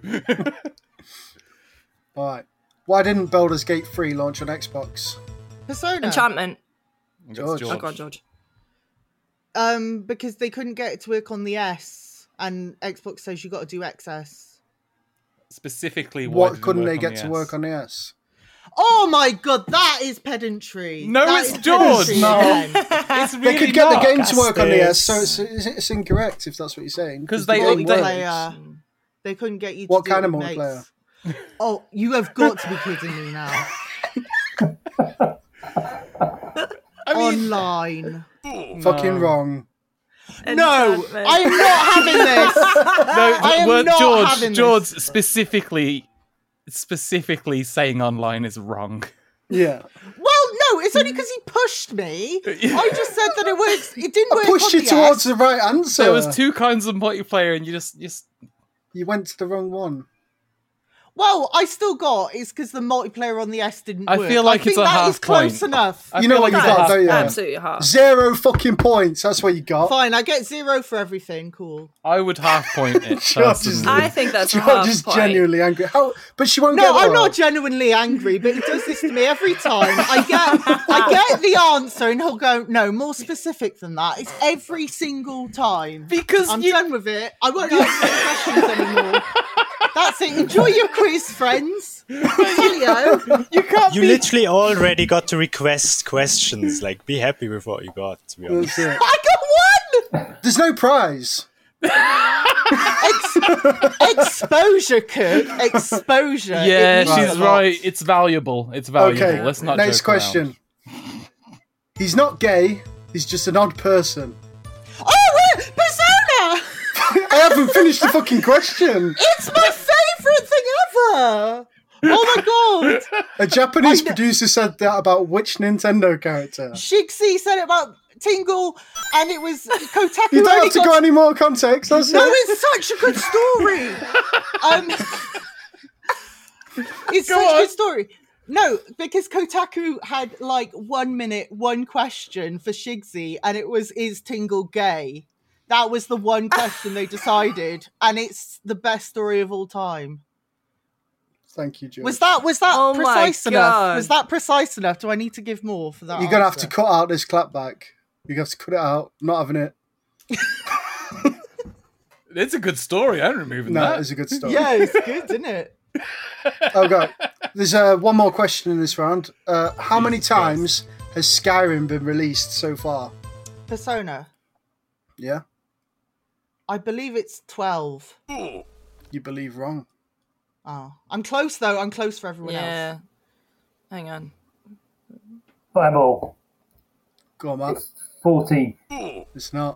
Speaker 2: All right. Why didn't Baldur's Gate three launch on Xbox?
Speaker 5: Persona.
Speaker 8: Enchantment.
Speaker 4: That's
Speaker 2: George.
Speaker 8: Oh god, George.
Speaker 5: Um, because they couldn't get it to work on the S, and Xbox says you got to do X S.
Speaker 4: Specifically, why
Speaker 2: What
Speaker 4: didn't it
Speaker 2: couldn't
Speaker 4: work
Speaker 2: they
Speaker 4: on
Speaker 2: get
Speaker 4: the
Speaker 2: to
Speaker 4: S?
Speaker 2: work on the S?
Speaker 5: Oh my god, that is pedantry.
Speaker 4: No,
Speaker 5: That
Speaker 4: it's
Speaker 5: is
Speaker 4: George.
Speaker 5: pedantry
Speaker 4: No.
Speaker 5: again.
Speaker 4: It's really
Speaker 2: They could get
Speaker 4: not.
Speaker 2: the game to work on the S, so
Speaker 7: Augustus.
Speaker 2: it's, it's, it's incorrect if that's what you're saying.
Speaker 4: 'Cause
Speaker 2: the
Speaker 4: they-
Speaker 2: game
Speaker 4: they-
Speaker 2: works.
Speaker 5: Multiplayer. They couldn't get you to
Speaker 2: What
Speaker 5: do
Speaker 2: kind
Speaker 5: it
Speaker 2: of
Speaker 5: with
Speaker 2: multiplayer?
Speaker 5: mates. Oh, you have got to be kidding me now.
Speaker 4: I mean,
Speaker 5: Online.
Speaker 2: Fucking wrong.
Speaker 5: No,
Speaker 8: Enchantment.
Speaker 5: I am not having this.
Speaker 4: no,
Speaker 5: I am
Speaker 4: word-
Speaker 5: not
Speaker 4: George,
Speaker 5: having
Speaker 4: George
Speaker 5: this.
Speaker 4: specifically, specifically saying online is wrong.
Speaker 2: Yeah.
Speaker 5: Well, no, it's it's only because he pushed me. I just said that it works. It didn't
Speaker 2: I
Speaker 5: work.
Speaker 2: pushed
Speaker 5: on
Speaker 2: you
Speaker 5: the
Speaker 2: towards
Speaker 5: S.
Speaker 2: the right answer.
Speaker 4: There was two kinds of multiplayer, and you just just.
Speaker 2: You went to the wrong one.
Speaker 5: Well, I still got. It's because the multiplayer on the S didn't
Speaker 4: I
Speaker 5: work.
Speaker 4: feel like
Speaker 5: I think
Speaker 4: it's a
Speaker 5: that
Speaker 4: half
Speaker 5: is close
Speaker 4: point.
Speaker 5: enough.
Speaker 4: I
Speaker 2: You know
Speaker 4: feel
Speaker 2: what
Speaker 4: like
Speaker 2: you
Speaker 4: it's a
Speaker 2: got,
Speaker 4: half-
Speaker 2: don't you?
Speaker 8: Absolutely hard.
Speaker 2: Zero fucking points. That's what you got.
Speaker 5: Fine, I get zero for everything. Cool.
Speaker 4: I would half point it.
Speaker 2: George is,
Speaker 4: personally.
Speaker 8: I think that's a
Speaker 2: George
Speaker 8: half
Speaker 2: is
Speaker 8: point.
Speaker 2: genuinely angry. How? But she won't
Speaker 5: No,
Speaker 2: get that
Speaker 5: I'm
Speaker 2: right.
Speaker 5: not genuinely angry, but he does this to me every time. I get, I get the answer, and he'll go, "No, more specific than that." It's every single time.
Speaker 4: Because
Speaker 5: I'm
Speaker 4: you-
Speaker 5: done with it. I won't answer any questions anymore. That's it. Enjoy your quiz, friends. Cheerio.
Speaker 4: You can't
Speaker 7: You
Speaker 4: be.
Speaker 7: literally already got to request questions. Like, be happy with what you got, to be honest.
Speaker 2: That's it.
Speaker 5: I got one.
Speaker 2: There's no prize.
Speaker 5: Ex- exposure, Kirk. Exposure.
Speaker 4: Yeah,
Speaker 5: It means
Speaker 4: she's
Speaker 5: a lot.
Speaker 4: right. It's valuable. It's valuable.
Speaker 2: Okay.
Speaker 4: Let's not.
Speaker 2: Next
Speaker 4: joke around.
Speaker 2: question. He's not gay. He's just an odd person.
Speaker 5: Oh, wait, Persona!
Speaker 2: I haven't finished the fucking question.
Speaker 5: It's my favourite thing ever. Oh my god.
Speaker 2: A Japanese
Speaker 5: I kn-
Speaker 2: producer said that about which Nintendo character?
Speaker 5: Shigsy said it about Tingle, and it was Kotaku.
Speaker 2: You don't
Speaker 5: only
Speaker 2: have to
Speaker 5: got-
Speaker 2: go any more context. That's
Speaker 5: No,
Speaker 2: it.
Speaker 5: it's such a good story. Um, it's
Speaker 4: Go
Speaker 5: such a
Speaker 4: on.
Speaker 5: good story. No, because Kotaku had like one minute, one question for Shigsy, and it was, "Is Tingle gay?" That was the one question they decided, and it's the best story of all time.
Speaker 2: Thank you, George.
Speaker 5: Was that was that
Speaker 8: Oh my
Speaker 5: precise enough?
Speaker 8: God.
Speaker 5: Was that precise enough? Do I need to give more for that?
Speaker 2: You're gonna have
Speaker 5: answer?
Speaker 2: to cut out this clapback. You're gonna have to cut it out. Not having it.
Speaker 4: It's a good story. I'm removing
Speaker 2: No,
Speaker 4: that.
Speaker 2: it's a good story.
Speaker 5: Yeah, it's good, isn't it?
Speaker 2: Oh god. There's uh, one more question in this round. Uh, how many
Speaker 4: Jesus
Speaker 2: times has Skyrim been released so far?
Speaker 5: Persona.
Speaker 2: Yeah,
Speaker 5: I believe it's twelve.
Speaker 2: you believe wrong.
Speaker 5: Oh, I'm close though. I'm close for everyone
Speaker 8: Yeah.
Speaker 5: else.
Speaker 8: Hang on.
Speaker 3: Fireball.
Speaker 2: Go on, Matt.
Speaker 3: fourteen.
Speaker 2: It's not.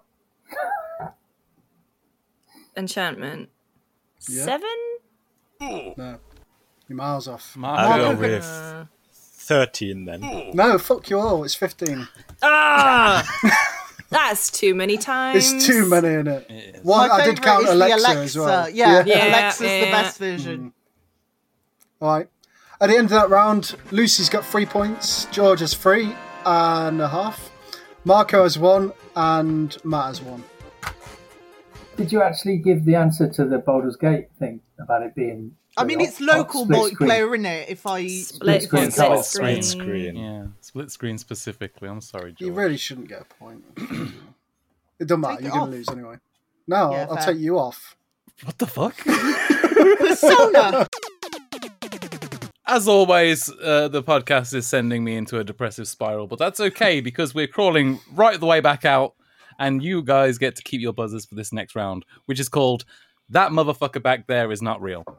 Speaker 8: Enchantment.
Speaker 2: Yeah.
Speaker 8: Seven?
Speaker 2: No. You're miles off.
Speaker 7: I'll go
Speaker 4: Marco.
Speaker 7: with
Speaker 8: Uh,
Speaker 7: thirteen then.
Speaker 2: No, fuck you all. It's fifteen.
Speaker 8: ah! That's too many times.
Speaker 2: It's too many in it.
Speaker 4: It is.
Speaker 2: One,
Speaker 5: My
Speaker 2: I did
Speaker 5: favourite
Speaker 2: count
Speaker 5: is
Speaker 2: Alexa,
Speaker 5: the Alexa.
Speaker 2: as well.
Speaker 5: Yeah,
Speaker 8: Yeah,
Speaker 5: Alexa's the
Speaker 8: yeah.
Speaker 5: best version.
Speaker 2: All right. At the end of that round, Lucy's got three points. George has three and a half. Marco has one, and Matt has one.
Speaker 3: Did you actually give the answer to the Baldur's Gate thing about it being?
Speaker 5: I mean, it's
Speaker 3: op- op-
Speaker 5: local
Speaker 3: split screen?
Speaker 5: multiplayer, isn't it? If I
Speaker 8: Split,
Speaker 3: screen
Speaker 8: split
Speaker 3: colour.
Speaker 8: screen.
Speaker 7: Split screen.
Speaker 4: Yeah, split screen specifically. I'm sorry, George.
Speaker 2: You really shouldn't get a point. It doesn't matter.
Speaker 5: Take
Speaker 2: You're
Speaker 5: it
Speaker 2: going to
Speaker 5: off.
Speaker 2: lose anyway. No,
Speaker 5: Yeah,
Speaker 2: I'll, I'll
Speaker 5: fair.
Speaker 2: take you off.
Speaker 4: What the fuck?
Speaker 5: Persona.
Speaker 4: As always, uh, the podcast is sending me into a depressive spiral, but that's okay because we're crawling right the way back out, and you guys get to keep your buzzers for this next round, which is called That Motherfucker Back There Is Not Real.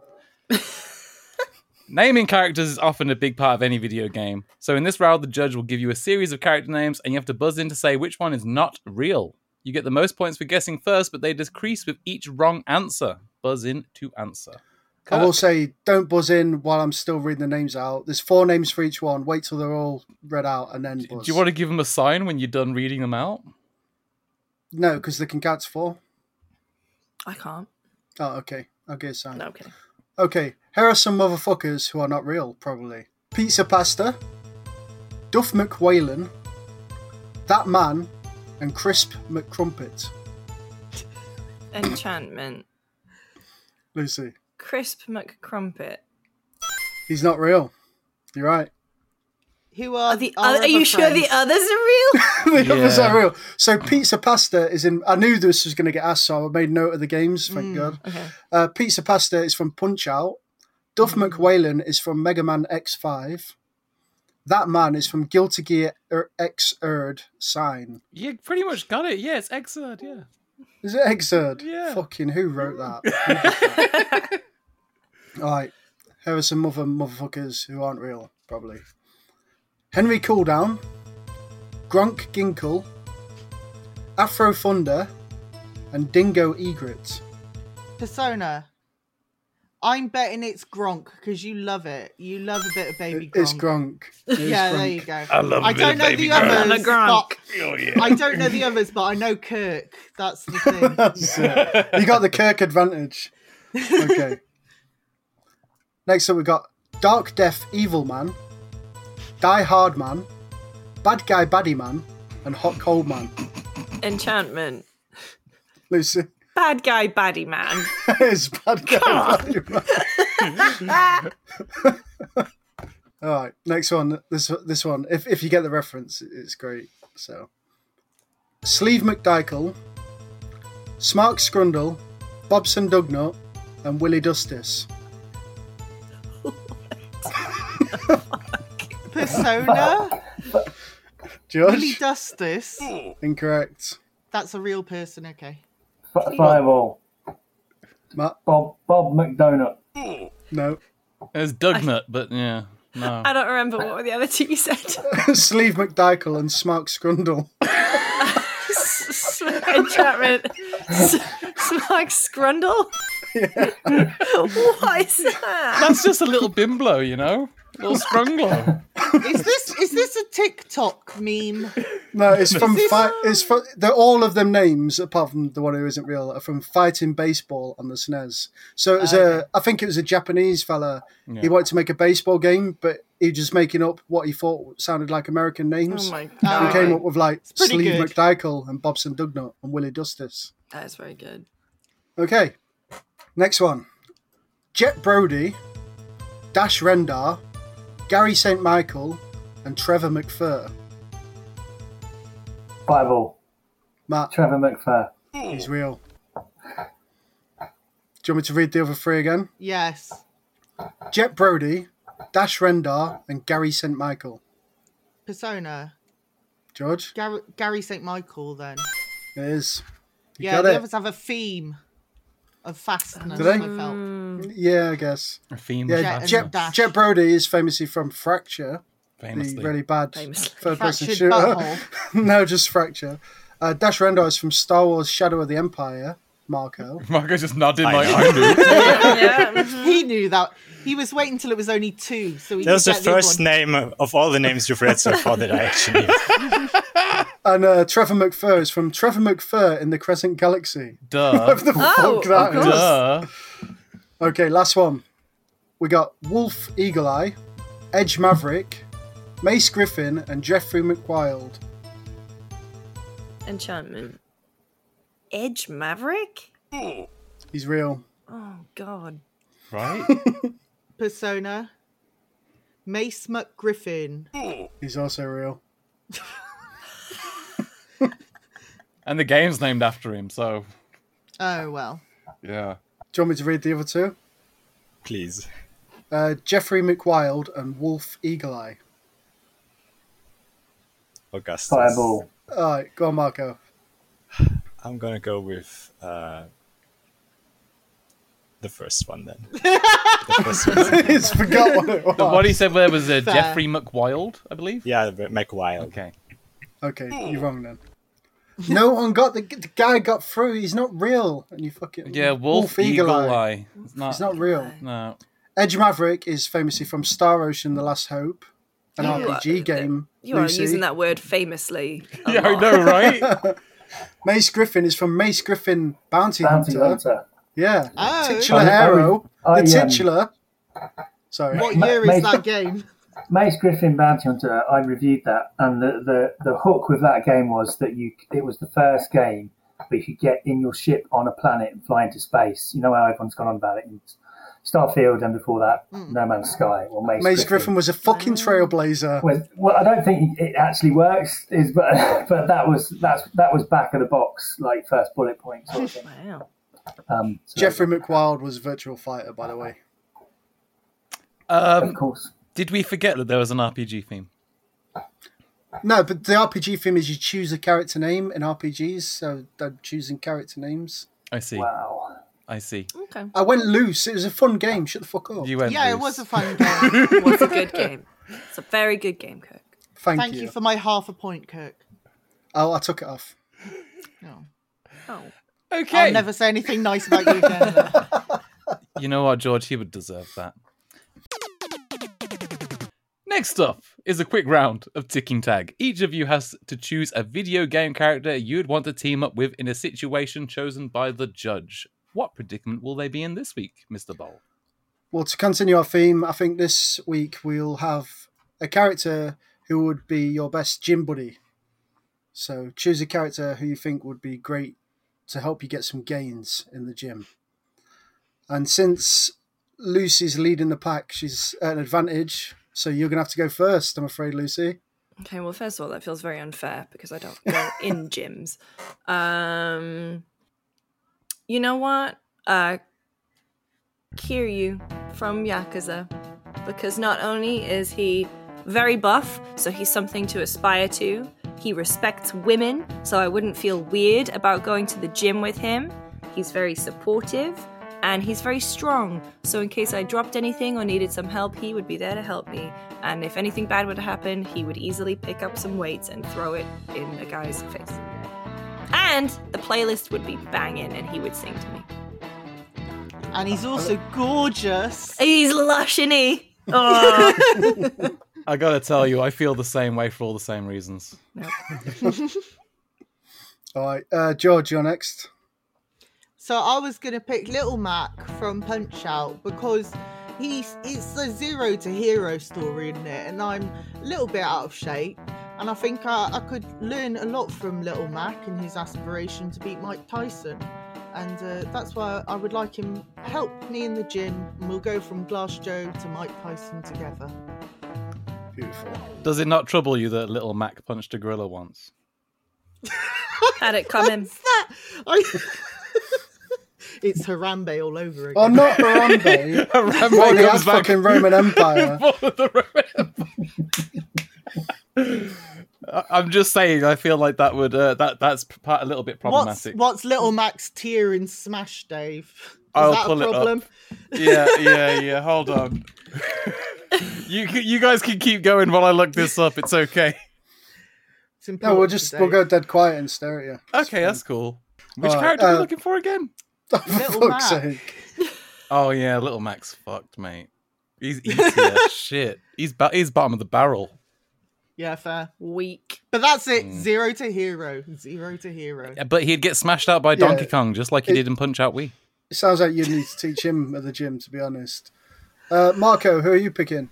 Speaker 4: Naming characters is often a big part of any video game, so in this round, the judge will give you a series of character names, and you have to buzz in to say which one is not real. You get the most points for guessing first, but they decrease with each wrong answer. Buzz in to answer.
Speaker 2: I will
Speaker 4: Kirk?
Speaker 2: say, don't buzz in while I'm still reading the names out. There's four names for each one. Wait till they're all read out and then
Speaker 4: Do
Speaker 2: buzz.
Speaker 4: you want to give them a sign when you're done reading them out?
Speaker 2: No, because they can count to four.
Speaker 8: I can't.
Speaker 2: Oh, okay. I'll get a sign.
Speaker 8: No, okay.
Speaker 2: Okay, here are some motherfuckers who are not real, probably. Pizza Pasta, Duff McWhalen, That Man, and Crisp McCrumpet.
Speaker 8: Enchantment.
Speaker 2: Lucy,
Speaker 8: Crisp McCrumpet.
Speaker 2: he's not real. You're right.
Speaker 5: Who are
Speaker 8: Are, the,
Speaker 5: our
Speaker 8: are, are you
Speaker 5: other
Speaker 8: sure the
Speaker 5: friends?
Speaker 8: others are real?
Speaker 2: The others
Speaker 4: Yeah.
Speaker 2: are real. So Pizza Pasta is in. I knew this was going to get asked, so I made note of the games. Thank
Speaker 5: Mm.
Speaker 2: God.
Speaker 8: Okay.
Speaker 2: Uh, Pizza Pasta is from Punch Out. Duff McWhalen is from Mega Man X five. That Man is from Guilty Gear er- Xrd Sign.
Speaker 4: You pretty much got it. Yeah, it's Xrd, yeah.
Speaker 2: Is it Xrd?
Speaker 4: Yeah.
Speaker 2: Fucking who wrote that? Who did that? All right. Here are some other motherfuckers who aren't real, probably. Henry Cooldown, Gronk Ginkle, Afro Thunder, and Dingo Egret.
Speaker 5: Persona. I'm betting it's Gronk because you love it. You love a bit of baby Gronk.
Speaker 2: It's Gronk. It is
Speaker 5: Yeah,
Speaker 2: Gronk.
Speaker 5: there you go.
Speaker 4: I love a
Speaker 5: I
Speaker 4: bit
Speaker 5: don't
Speaker 4: of
Speaker 5: know
Speaker 4: baby
Speaker 5: the
Speaker 4: Gronk.
Speaker 5: others,
Speaker 8: And a Gronk.
Speaker 5: but
Speaker 4: Oh, yeah.
Speaker 5: I don't know the others, but I know Kirk. That's the thing.
Speaker 2: That's it. You got the Kirk advantage. Okay. Next up, we got Dark Death Evil Man, Die Hard Man, Bad Guy Baddie Man, and Hot Cold Man.
Speaker 8: Enchantment.
Speaker 2: Lucy.
Speaker 8: Bad guy, baddie man.
Speaker 2: It's Bad Guy Baddie Man. All right, next one. This this one. If if you get the reference, it's great. So, Sleeve McDykel, Smark Scrundle, Bobson Dugnut, and Willie Dustis.
Speaker 5: Persona?
Speaker 2: George?
Speaker 5: Willie Dustis?
Speaker 2: Incorrect.
Speaker 5: That's a real person, okay.
Speaker 3: F- Fireball.
Speaker 2: Matt?
Speaker 3: Bob Bob McDonut.
Speaker 2: No.
Speaker 4: There's Dugnut, but yeah, no.
Speaker 8: I don't remember what were the other two you said.
Speaker 2: Sleeve McDykel and Smark Scrundle.
Speaker 8: Enchantment. Smug Scrundle? What is that?
Speaker 4: That's just a little bimbo, you know? A little scrunglo.
Speaker 5: Is this is this a TikTok meme?
Speaker 2: No, it's from
Speaker 5: Is this-
Speaker 2: fight. It's from they're all of them names apart from the one who isn't real are from Fighting Baseball on the S N E S. So it was a, I think it was a Japanese fella.
Speaker 4: Yeah.
Speaker 2: He wanted to make a baseball game, but he was just making up what he thought sounded like American names.
Speaker 8: Oh my
Speaker 2: He
Speaker 8: god.
Speaker 2: came up with like
Speaker 5: pretty
Speaker 2: Sleeve
Speaker 5: good.
Speaker 2: McDykel and Bobson Dugnut and Willie Dustis.
Speaker 8: That is very good.
Speaker 2: Okay, next one. Jet Brody, Dash Rendar, Gary Saint Michael, and Trevor McFur.
Speaker 3: Fireball.
Speaker 2: Matt,
Speaker 3: Trevor McFur.
Speaker 2: he's real. Do you want me to read the other three again?
Speaker 5: Yes.
Speaker 2: Jet Brody, Dash Rendar, and Gary Saint Michael.
Speaker 5: Persona.
Speaker 2: George?
Speaker 5: Gary, Gary Saint Michael, then.
Speaker 2: It is. You
Speaker 5: Yeah,
Speaker 2: got
Speaker 5: the
Speaker 2: it.
Speaker 5: others have a theme of fastness,
Speaker 2: Do they?
Speaker 5: I felt.
Speaker 2: Yeah, I guess.
Speaker 4: A theme.
Speaker 2: Yeah,
Speaker 5: Jet and
Speaker 2: Jet,
Speaker 5: Dash.
Speaker 2: Jet Brody is famously from Fracture,
Speaker 4: Famously.
Speaker 2: the really bad
Speaker 8: Famously.
Speaker 2: third-person
Speaker 5: Fractured
Speaker 2: shooter.
Speaker 5: butthole.
Speaker 2: No, just Fracture. Uh, Dash Rendar is from Star Wars Shadow of the Empire, Marco.
Speaker 4: Marco just nodded
Speaker 7: I
Speaker 4: like
Speaker 7: know.
Speaker 4: I knew.
Speaker 8: Yeah. mhm.
Speaker 5: He knew that. He was waiting until it was only two, so he
Speaker 7: That was
Speaker 5: could
Speaker 7: the
Speaker 5: get the other
Speaker 7: first
Speaker 5: one.
Speaker 7: name of all the names you've read so far that I actually knew.
Speaker 2: And uh, Trevor McFur is from Trevor McFur in the Crescent Galaxy.
Speaker 4: Duh.
Speaker 2: What the
Speaker 8: Oh,
Speaker 2: fuck that
Speaker 8: of
Speaker 2: is.
Speaker 4: Duh.
Speaker 2: Okay, last one. We got Wolf Eagle Eye, Edge Maverick, Mace Griffin, and Jeffrey McWild.
Speaker 8: Enchantment. Edge Maverick?
Speaker 2: He's real.
Speaker 8: Oh god.
Speaker 4: Right?
Speaker 5: Persona. Mace McGriffin.
Speaker 2: He's also real.
Speaker 4: And the game's named after him, so
Speaker 5: Oh, well.
Speaker 4: yeah.
Speaker 2: Do you want me to read the other two?
Speaker 7: Please.
Speaker 2: Uh, Jeffrey McWild and Wolf Eagle Eye.
Speaker 7: Augustus.
Speaker 3: Fireball.
Speaker 2: All right, go on, Marco.
Speaker 7: I'm gonna go with uh, the first one then. The first one.
Speaker 2: He's forgot what it was.
Speaker 4: But what he said there was uh,
Speaker 5: Fair.
Speaker 4: Jeffrey McWild, I believe.
Speaker 7: Yeah, but McWild.
Speaker 4: Okay.
Speaker 2: Okay, you're wrong then. No one got the the guy got through. He's not real, and you fucking
Speaker 4: Yeah, Wolf, Eagle, Eye. It's not.
Speaker 2: It's not real.
Speaker 4: No.
Speaker 2: Edge Maverick is famously from Star Ocean: The Last Hope, an
Speaker 8: You
Speaker 2: R P G
Speaker 8: are-
Speaker 2: game.
Speaker 8: You are
Speaker 2: Lucy.
Speaker 8: using that word famously. a
Speaker 4: Yeah, I
Speaker 8: lot.
Speaker 4: know, right?
Speaker 2: Mace Griffin is from Mace Griffin Bounty,
Speaker 3: Bounty
Speaker 2: Hunter.
Speaker 3: Hunter.
Speaker 2: Yeah,
Speaker 5: Oh.
Speaker 2: titular
Speaker 3: I- I
Speaker 2: hero.
Speaker 3: would-
Speaker 2: the
Speaker 3: I, um,
Speaker 2: titular. Sorry.
Speaker 5: What
Speaker 3: Ma-
Speaker 5: year is
Speaker 3: Mace-
Speaker 5: that game?
Speaker 3: Mace Griffin Bounty Hunter, I reviewed that, and the, the, the hook with that game was that you it was the first game where you could get in your ship on a planet and fly into space. You know how everyone's gone on about it in Starfield and before that, No Man's Sky. Well, Mace,
Speaker 2: Mace Griffin was a fucking trailblazer.
Speaker 3: was, well, I don't think it actually works, is but but that was that's that was back of the box, like first bullet point sort of thing.
Speaker 8: Wow.
Speaker 3: Um, so,
Speaker 2: Jeffrey McWild was a virtual fighter, by the way.
Speaker 3: of
Speaker 4: Um,
Speaker 3: course.
Speaker 4: did we forget that there was an R P G theme?
Speaker 2: No, but the R P G theme is you choose a character name in R P Gs, so they're choosing character names.
Speaker 4: I see.
Speaker 3: Wow.
Speaker 4: I see.
Speaker 8: Okay.
Speaker 2: I went loose. It was a fun game. Shut the fuck up.
Speaker 4: You went
Speaker 5: Yeah, it
Speaker 4: loose.
Speaker 5: was a fun game.
Speaker 8: It was a good game. It's a very good game, Kirk.
Speaker 2: Thank,
Speaker 5: Thank
Speaker 2: you.
Speaker 5: you for my half a point, Kirk.
Speaker 2: Oh, I took it off.
Speaker 5: No.
Speaker 8: Oh.
Speaker 4: Okay.
Speaker 5: I'll never say anything nice about you again.
Speaker 4: You know what, George? He would deserve that. Next up is a quick round of ticking tag. Each of you has to choose a video game character you'd want to team up with in a situation chosen by the judge. What predicament will they be in this week, Mister Bowl?
Speaker 2: Well, to continue our theme, I think this week we'll have a character who would be your best gym buddy. So choose a character who you think would be great to help you get some gains in the gym. And since Lucy's leading the pack, she's at an advantage. So you're going to have to go first, I'm afraid, Lucy.
Speaker 8: Okay, well, first of all, that feels very unfair because I don't go in gyms. Um, you know what? Uh, Kiryu from Yakuza. Because not only is he very buff, so he's something to aspire to. He respects women, so I wouldn't feel weird about going to the gym with him. He's very supportive. And he's very strong, so in case I dropped anything or needed some help, he would be there to help me. And if anything bad would happen, he would easily pick up some weights and throw it in a guy's face. And the playlist would be banging, and he would sing to me.
Speaker 5: And he's also gorgeous.
Speaker 8: He's lush, isn't he? Oh.
Speaker 4: I gotta tell you, I feel the same way for all the same reasons.
Speaker 8: Nope.
Speaker 2: All right, uh, George, you're next.
Speaker 5: So I was going to pick Little Mac from Punch-Out because he's it's a zero to hero story, isn't it? And I'm a little bit out of shape. And I think I, I could learn a lot from Little Mac and his aspiration to beat Mike Tyson. And uh, that's why I would like him help me in the gym. And we'll go from Glass Joe to Mike Tyson together.
Speaker 2: Beautiful.
Speaker 4: Does it not trouble you that Little Mac punched a gorilla once?
Speaker 8: Had it coming.
Speaker 5: What's that? I... It's Harambe all over again.
Speaker 2: Oh, not Harambe.
Speaker 4: Harambe
Speaker 2: Well, the
Speaker 4: comes back.
Speaker 2: fucking Roman Empire.
Speaker 4: The Roman Empire. I- I'm just saying, I feel like that would uh, that that's part, a little bit
Speaker 5: What's,
Speaker 4: problematic.
Speaker 5: what's Little Mac's tier in Smash, Dave? Is
Speaker 4: I'll
Speaker 5: that
Speaker 4: pull
Speaker 5: a
Speaker 4: it up.
Speaker 5: problem?
Speaker 4: Yeah, yeah, yeah. Hold on. you you guys can keep going while I look this up. It's okay.
Speaker 5: It's important
Speaker 2: No, we'll just
Speaker 5: to
Speaker 2: we'll
Speaker 5: Dave.
Speaker 2: go dead quiet and stare at you.
Speaker 4: Okay, that's cool. Which
Speaker 2: All right,
Speaker 4: character are
Speaker 2: uh,
Speaker 4: we looking for again?
Speaker 2: Oh, for
Speaker 5: Little
Speaker 2: fuck's
Speaker 5: Mac.
Speaker 2: sake.
Speaker 4: Oh yeah, Little Mac's fucked, mate. He's easier. Shit. He's ba- he's bottom of the barrel.
Speaker 5: Yeah, fair.
Speaker 8: Weak.
Speaker 5: But that's it.
Speaker 2: Hmm.
Speaker 5: Zero to hero. Zero to hero.
Speaker 4: Yeah, but he'd get smashed out by Donkey
Speaker 2: Yeah.
Speaker 4: Kong just like he
Speaker 2: It-
Speaker 4: did in Punch Out Wii.
Speaker 2: It sounds like you need to teach him at the gym, to be honest. Uh, Marco, who are you picking?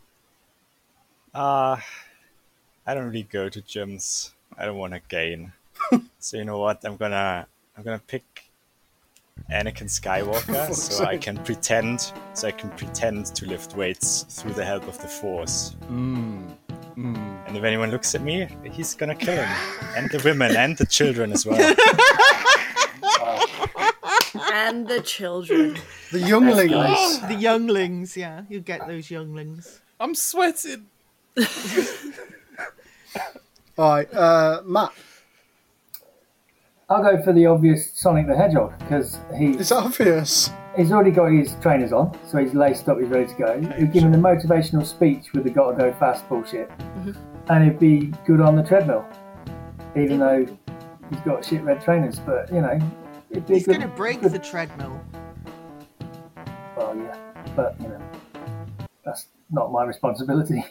Speaker 7: Uh, I don't really go to gyms. I don't want to gain. So you know what? I'm gonna I'm gonna pick Anakin Skywalker, so I can pretend so I can pretend to lift weights through the help of the Force.
Speaker 4: Mm. Mm.
Speaker 7: And if anyone looks at me, he's gonna kill him, and the women and the children as well.
Speaker 8: And the children.
Speaker 2: The younglings.
Speaker 5: The younglings, yeah. You get those younglings.
Speaker 4: I'm sweating.
Speaker 2: All right, uh, Matt.
Speaker 3: I'll go for the obvious Sonic the Hedgehog because he
Speaker 2: It's obvious.
Speaker 3: he's already got his trainers on, so he's laced up, he's ready to go. He's given a motivational speech with the "gotta go fast" bullshit,
Speaker 8: Mm-hmm.
Speaker 3: and he'd be good on the treadmill, even though he's got shit red trainers. But you know, it'd be
Speaker 5: He's
Speaker 3: good,
Speaker 5: going to break
Speaker 3: good-
Speaker 5: the treadmill.
Speaker 3: Well, yeah, but you know, that's not my responsibility.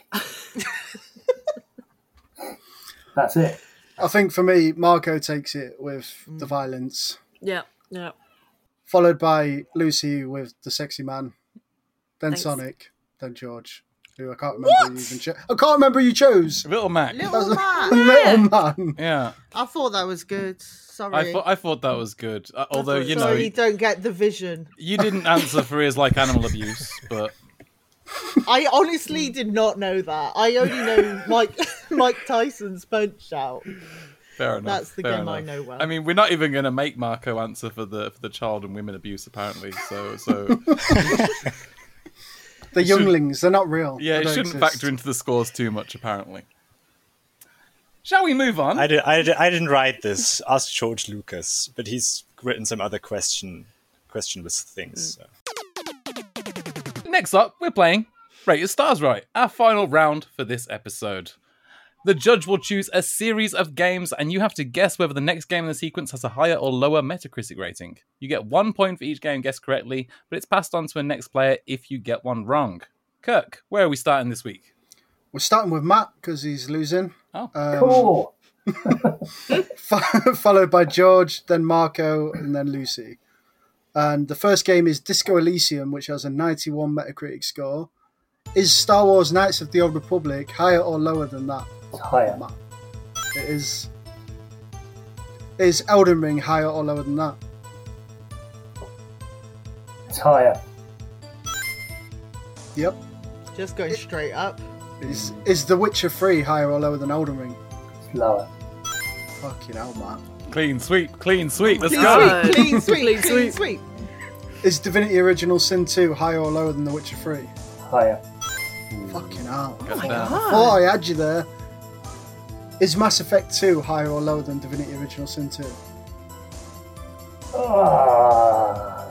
Speaker 3: That's it.
Speaker 2: I think for me, Marco takes it with the violence,
Speaker 8: Yeah, yeah.
Speaker 2: followed by Lucy with the sexy man, then
Speaker 8: Thanks.
Speaker 2: Sonic, then George, who I can't remember who you even cho- I can't remember who you chose.
Speaker 4: Little Mac.
Speaker 5: Little Mac.
Speaker 2: Little man.
Speaker 4: Yeah.
Speaker 5: I thought that was good. Sorry.
Speaker 4: I thought I thought that was good. Uh, although you know,
Speaker 5: Sorry, you don't get the vision.
Speaker 4: you didn't answer for his like animal abuse, but
Speaker 5: I honestly did not know that. I only know Mike Mike Tyson's Punch Out.
Speaker 4: fair enough.
Speaker 5: That's the
Speaker 4: fair
Speaker 5: game I
Speaker 4: enough.
Speaker 5: know well.
Speaker 4: I mean, we're not even going to make Marco answer for the for the child and women abuse, apparently. So so
Speaker 2: The younglings, they're not real.
Speaker 4: yeah,
Speaker 2: They
Speaker 4: it
Speaker 2: don't
Speaker 4: shouldn't
Speaker 2: exist.
Speaker 4: factor into the scores too much, apparently. Shall we move on?
Speaker 7: I, did, I, did, I didn't write this. Ask George Lucas, but he's written some other question questionless things. So.
Speaker 4: Next up, we're playing Rate Your Stars Right, our final round for this episode. The judge will choose a series of games, and you have to guess whether the next game in the sequence has a higher or lower Metacritic rating. You get one point for each game guessed correctly, but it's passed on to a next player if you get one wrong. Kirk, where are we starting this week?
Speaker 2: We're starting with Matt because he's losing.
Speaker 4: Oh,
Speaker 2: Um,
Speaker 3: Cool.
Speaker 2: fo- followed by George, then Marco, and then Lucy. And the first game is Disco Elysium, which has a ninety-one Metacritic score. Is Star Wars Knights of the Old Republic higher or lower than that?
Speaker 3: It's higher.
Speaker 2: Matt? It is. Is Elden Ring higher or lower than that?
Speaker 3: It's higher.
Speaker 2: Yep.
Speaker 5: Just going straight up.
Speaker 2: Is is The Witcher three higher or lower than Elden Ring?
Speaker 3: It's lower.
Speaker 2: Fucking hell, man.
Speaker 4: clean sweep, clean sweep. Let's
Speaker 5: Clean
Speaker 4: go.
Speaker 5: sweep, clean sweep,
Speaker 8: Clean
Speaker 5: clean
Speaker 8: sweep.
Speaker 5: sweep.
Speaker 2: Is Divinity Original Sin two higher or lower than The Witcher three?
Speaker 3: Higher.
Speaker 2: Fucking hell.
Speaker 8: Oh my
Speaker 4: Goddamn.
Speaker 8: god.
Speaker 2: Oh, I had you there. Is Mass Effect two higher or lower than Divinity Original Sin two?
Speaker 3: Ah.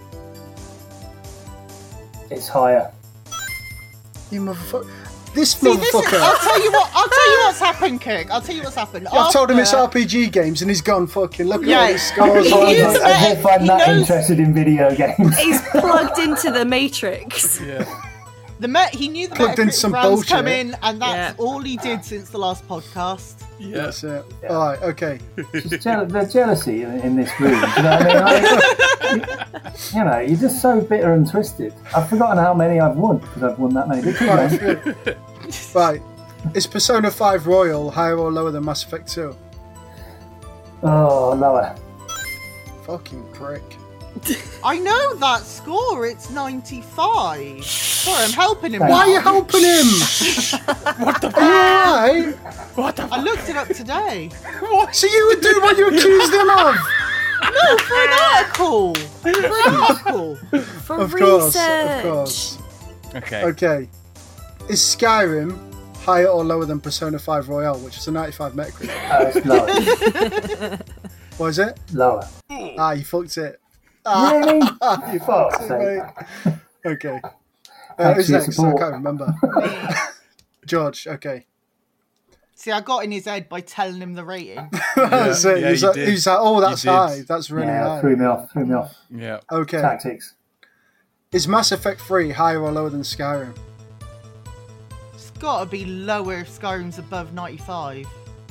Speaker 3: It's higher.
Speaker 2: You motherfucker. This
Speaker 5: See, this is,
Speaker 2: motherfucker.
Speaker 5: I'll tell you what. I'll tell you what's happened, Kirk. I'll tell you what's happened.
Speaker 2: I've told him it's
Speaker 5: After-
Speaker 2: R P G games and he's gone fucking look at
Speaker 5: Yeah.
Speaker 2: all his scores.
Speaker 5: He
Speaker 2: on
Speaker 5: is
Speaker 2: it.
Speaker 5: a-
Speaker 3: As if I'm
Speaker 5: he
Speaker 3: not
Speaker 5: knows-
Speaker 3: interested in video games.
Speaker 8: He's plugged into the Matrix.
Speaker 4: Yeah.
Speaker 5: The Met, he knew the
Speaker 2: Plugged in
Speaker 5: Metacritic
Speaker 2: some
Speaker 5: rounds
Speaker 2: bullshit.
Speaker 5: come in, and that's
Speaker 8: Yeah.
Speaker 5: all he did since the last podcast.
Speaker 4: Yeah.
Speaker 2: That's it. Alright, okay.
Speaker 3: Just jeal- the jealousy in, in this room. Do you know what I mean? Like, you know, you're just so bitter and twisted. I've forgotten how many I've won because I've won that many. But keep going.
Speaker 2: Right. Right. Is Persona five Royal higher or lower than Mass Effect two?
Speaker 3: Oh, lower.
Speaker 2: Fucking prick.
Speaker 5: I know that score. It's ninety-five. Sorry, I'm helping him.
Speaker 3: Why
Speaker 2: Why are
Speaker 5: now.
Speaker 2: you helping him?
Speaker 4: What the
Speaker 2: Are you alright?
Speaker 4: What the
Speaker 5: I looked it up today.
Speaker 2: So you would do what you accused him of?
Speaker 5: No, for an article. For an article.
Speaker 8: For
Speaker 2: Of course,
Speaker 8: research.
Speaker 2: of course.
Speaker 4: Okay.
Speaker 2: Okay. Is Skyrim higher or lower than Persona five Royal, which is a ninety-five Metacritic?
Speaker 3: Oh, it's lower.
Speaker 2: What is it?
Speaker 3: Lower.
Speaker 2: Ah, you fucked it.
Speaker 3: Really?
Speaker 2: Ah, you
Speaker 3: Fuck's
Speaker 2: fucked it, mate. Okay. Uh,
Speaker 3: Thanks
Speaker 2: who's
Speaker 3: for your
Speaker 2: next? I
Speaker 3: support.
Speaker 2: can't remember. George, okay.
Speaker 5: See, I got in his head by telling him the rating.
Speaker 2: That's it.
Speaker 4: yeah,
Speaker 2: he's,
Speaker 4: you
Speaker 2: like,
Speaker 4: did.
Speaker 2: he's like, oh, that's
Speaker 4: You did.
Speaker 2: high. That's really
Speaker 3: Yeah,
Speaker 2: high.
Speaker 3: threw me off. Threw me off.
Speaker 4: Yeah.
Speaker 2: Okay.
Speaker 3: Tactics.
Speaker 2: Is Mass Effect three higher or lower than Skyrim?
Speaker 5: It's got to be lower if Skyrim's above ninety-five.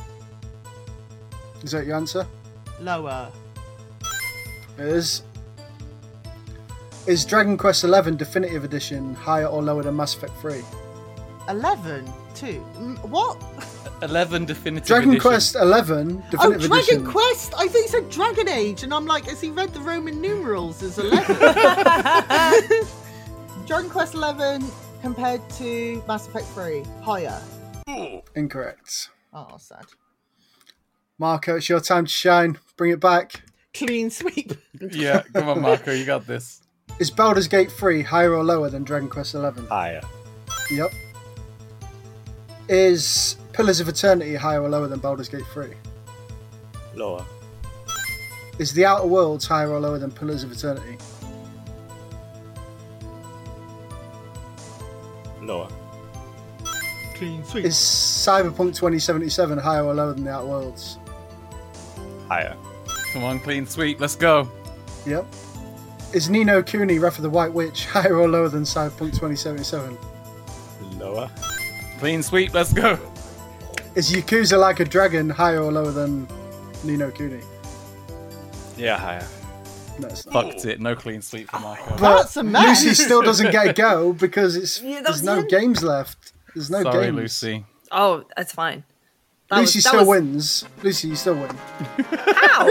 Speaker 2: Is that your answer?
Speaker 5: Lower.
Speaker 2: It is. Is Dragon Quest eleven Definitive Edition higher or lower than Mass Effect three?
Speaker 5: eleven. Two. Mm, What?
Speaker 4: Eleven definitive
Speaker 2: Dragon
Speaker 4: edition.
Speaker 2: Quest eleven
Speaker 5: Oh,
Speaker 2: Definitive
Speaker 5: Dragon
Speaker 2: Edition.
Speaker 5: Quest! I think it said Dragon Age, and I'm like, has he read the Roman numerals as eleven? Dragon Quest eleven compared to Mass Effect three. Higher.
Speaker 2: Incorrect.
Speaker 5: Oh, sad.
Speaker 2: Marco, it's your time to shine. Bring it back.
Speaker 5: Clean sweep.
Speaker 4: Yeah. Come on, Marco. You got this.
Speaker 2: Is Baldur's Gate three higher or lower than Dragon Quest eleven?
Speaker 7: Higher.
Speaker 2: Yep. Is Pillars of Eternity higher or lower than Baldur's Gate three?
Speaker 7: Lower.
Speaker 2: Is The Outer Worlds higher or lower than Pillars of Eternity?
Speaker 7: Lower.
Speaker 5: Clean sweep.
Speaker 2: Is Cyberpunk twenty seventy-seven higher or lower than The Outer Worlds?
Speaker 7: Higher.
Speaker 4: Come on, clean sweep. Let's go.
Speaker 2: Yep. Is Nino Kuni Wrath of the White Witch higher or lower than Cyberpunk twenty seventy-seven?
Speaker 7: Lower.
Speaker 4: Clean sweep. Let's go.
Speaker 2: Is Yakuza Like a Dragon higher or lower than Nino Kuni?
Speaker 7: Yeah, higher.
Speaker 2: No, it's not.
Speaker 4: Fucked it. No clean sweep for Marco.
Speaker 2: But
Speaker 5: That's a mess.
Speaker 2: Lucy still doesn't get a go because it's
Speaker 8: Yeah, that
Speaker 2: there's
Speaker 8: was
Speaker 2: no
Speaker 8: the end.
Speaker 2: games left. There's no
Speaker 4: Sorry,
Speaker 2: games.
Speaker 4: Lucy.
Speaker 8: Oh, that's fine. That
Speaker 2: Lucy
Speaker 8: was, that
Speaker 2: still
Speaker 8: was,
Speaker 2: wins. Lucy, you still win.
Speaker 8: Ow!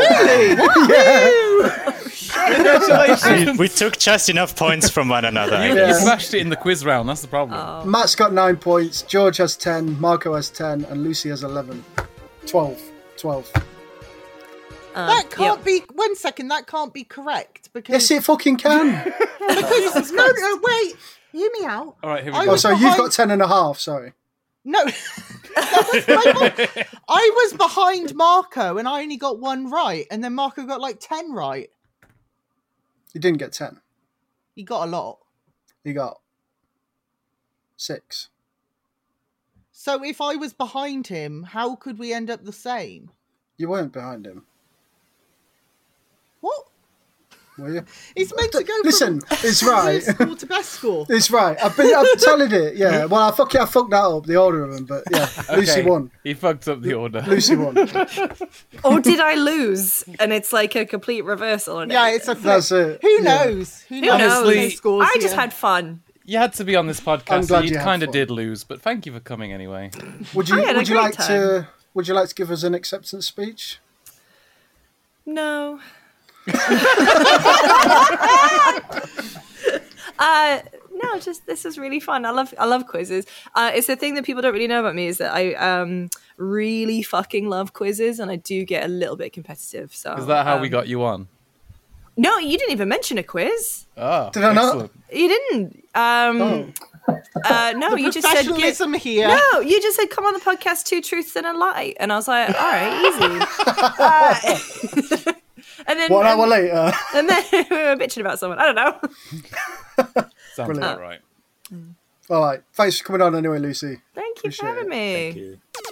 Speaker 2: Yeah.
Speaker 7: we, we took just enough points from one another. I
Speaker 4: You,
Speaker 7: guess.
Speaker 4: you smashed it in the quiz round. That's the problem.
Speaker 8: Oh.
Speaker 2: Matt's got nine points. George has ten. Marco has ten, and Lucy has eleven. Twelve. Twelve.
Speaker 8: Um,
Speaker 5: That can't
Speaker 8: yep.
Speaker 5: be. One second, that can't be correct because.
Speaker 2: Yes, it fucking can.
Speaker 5: because no, no, wait. Hear me out.
Speaker 4: All right, here we
Speaker 5: I
Speaker 4: go.
Speaker 2: Oh,
Speaker 5: was
Speaker 2: sorry, you've
Speaker 5: behind-
Speaker 2: got ten and a half. Sorry.
Speaker 5: No, that was my fault. I was behind Marco and I only got one right, and then Marco got like ten right.
Speaker 2: You didn't get ten.
Speaker 5: He got a lot.
Speaker 2: You got six.
Speaker 5: So if I was behind him, how could we end up the same?
Speaker 2: You weren't behind him,
Speaker 5: What?
Speaker 2: were you?
Speaker 5: He's meant to go
Speaker 2: Listen,
Speaker 5: from
Speaker 2: it's right.
Speaker 5: worst score to best score.
Speaker 2: It's right. I've been. I'm telling it. Yeah. Well, I fuck it. I fucked that up. The order of them, but yeah, Lucy
Speaker 4: Okay,
Speaker 2: won.
Speaker 4: He fucked up the order.
Speaker 2: Lucy won.
Speaker 8: Or did I lose? And it's like a complete reversal. And
Speaker 5: Yeah, it's a flip.
Speaker 2: That's it.
Speaker 5: Who
Speaker 2: Yeah.
Speaker 5: knows? Who
Speaker 8: Who
Speaker 5: knows?
Speaker 4: Honestly,
Speaker 8: knows?
Speaker 5: Scores
Speaker 8: I just
Speaker 5: here.
Speaker 8: had fun.
Speaker 4: You had to be on this
Speaker 2: I'm
Speaker 4: podcast, so
Speaker 2: glad
Speaker 4: you
Speaker 2: you had
Speaker 4: kind of
Speaker 2: fun.
Speaker 4: did lose, but thank you for coming anyway.
Speaker 2: Would you?
Speaker 8: I had a
Speaker 2: Would you
Speaker 8: great
Speaker 2: like to? Would you like to give us an acceptance speech?
Speaker 8: No. uh no, just this was really fun. I love I love quizzes. Uh, it's the thing that people don't really know about me is that I um really fucking love quizzes, and I do get a little bit competitive. So
Speaker 4: Is that how we
Speaker 8: um,
Speaker 4: got you on?
Speaker 8: No, you didn't even mention a quiz.
Speaker 4: Oh,
Speaker 2: Did I not?
Speaker 4: excellent.
Speaker 8: You didn't. Um
Speaker 2: Oh.
Speaker 8: uh no,
Speaker 5: The
Speaker 8: you just said get,
Speaker 5: professionalism here.
Speaker 8: no, you just said come on the podcast, two truths and a lie, and I was like, all right, easy. Uh, and then
Speaker 2: One
Speaker 8: and,
Speaker 2: hour later.
Speaker 8: and then we were bitching about someone. I don't know.
Speaker 4: Sounds
Speaker 2: Brilliant.
Speaker 4: about right.
Speaker 2: All right. Thanks for coming on anyway, Lucy.
Speaker 8: Thank you for
Speaker 2: Appreciate
Speaker 8: having
Speaker 2: it.
Speaker 8: me.
Speaker 7: Thank you.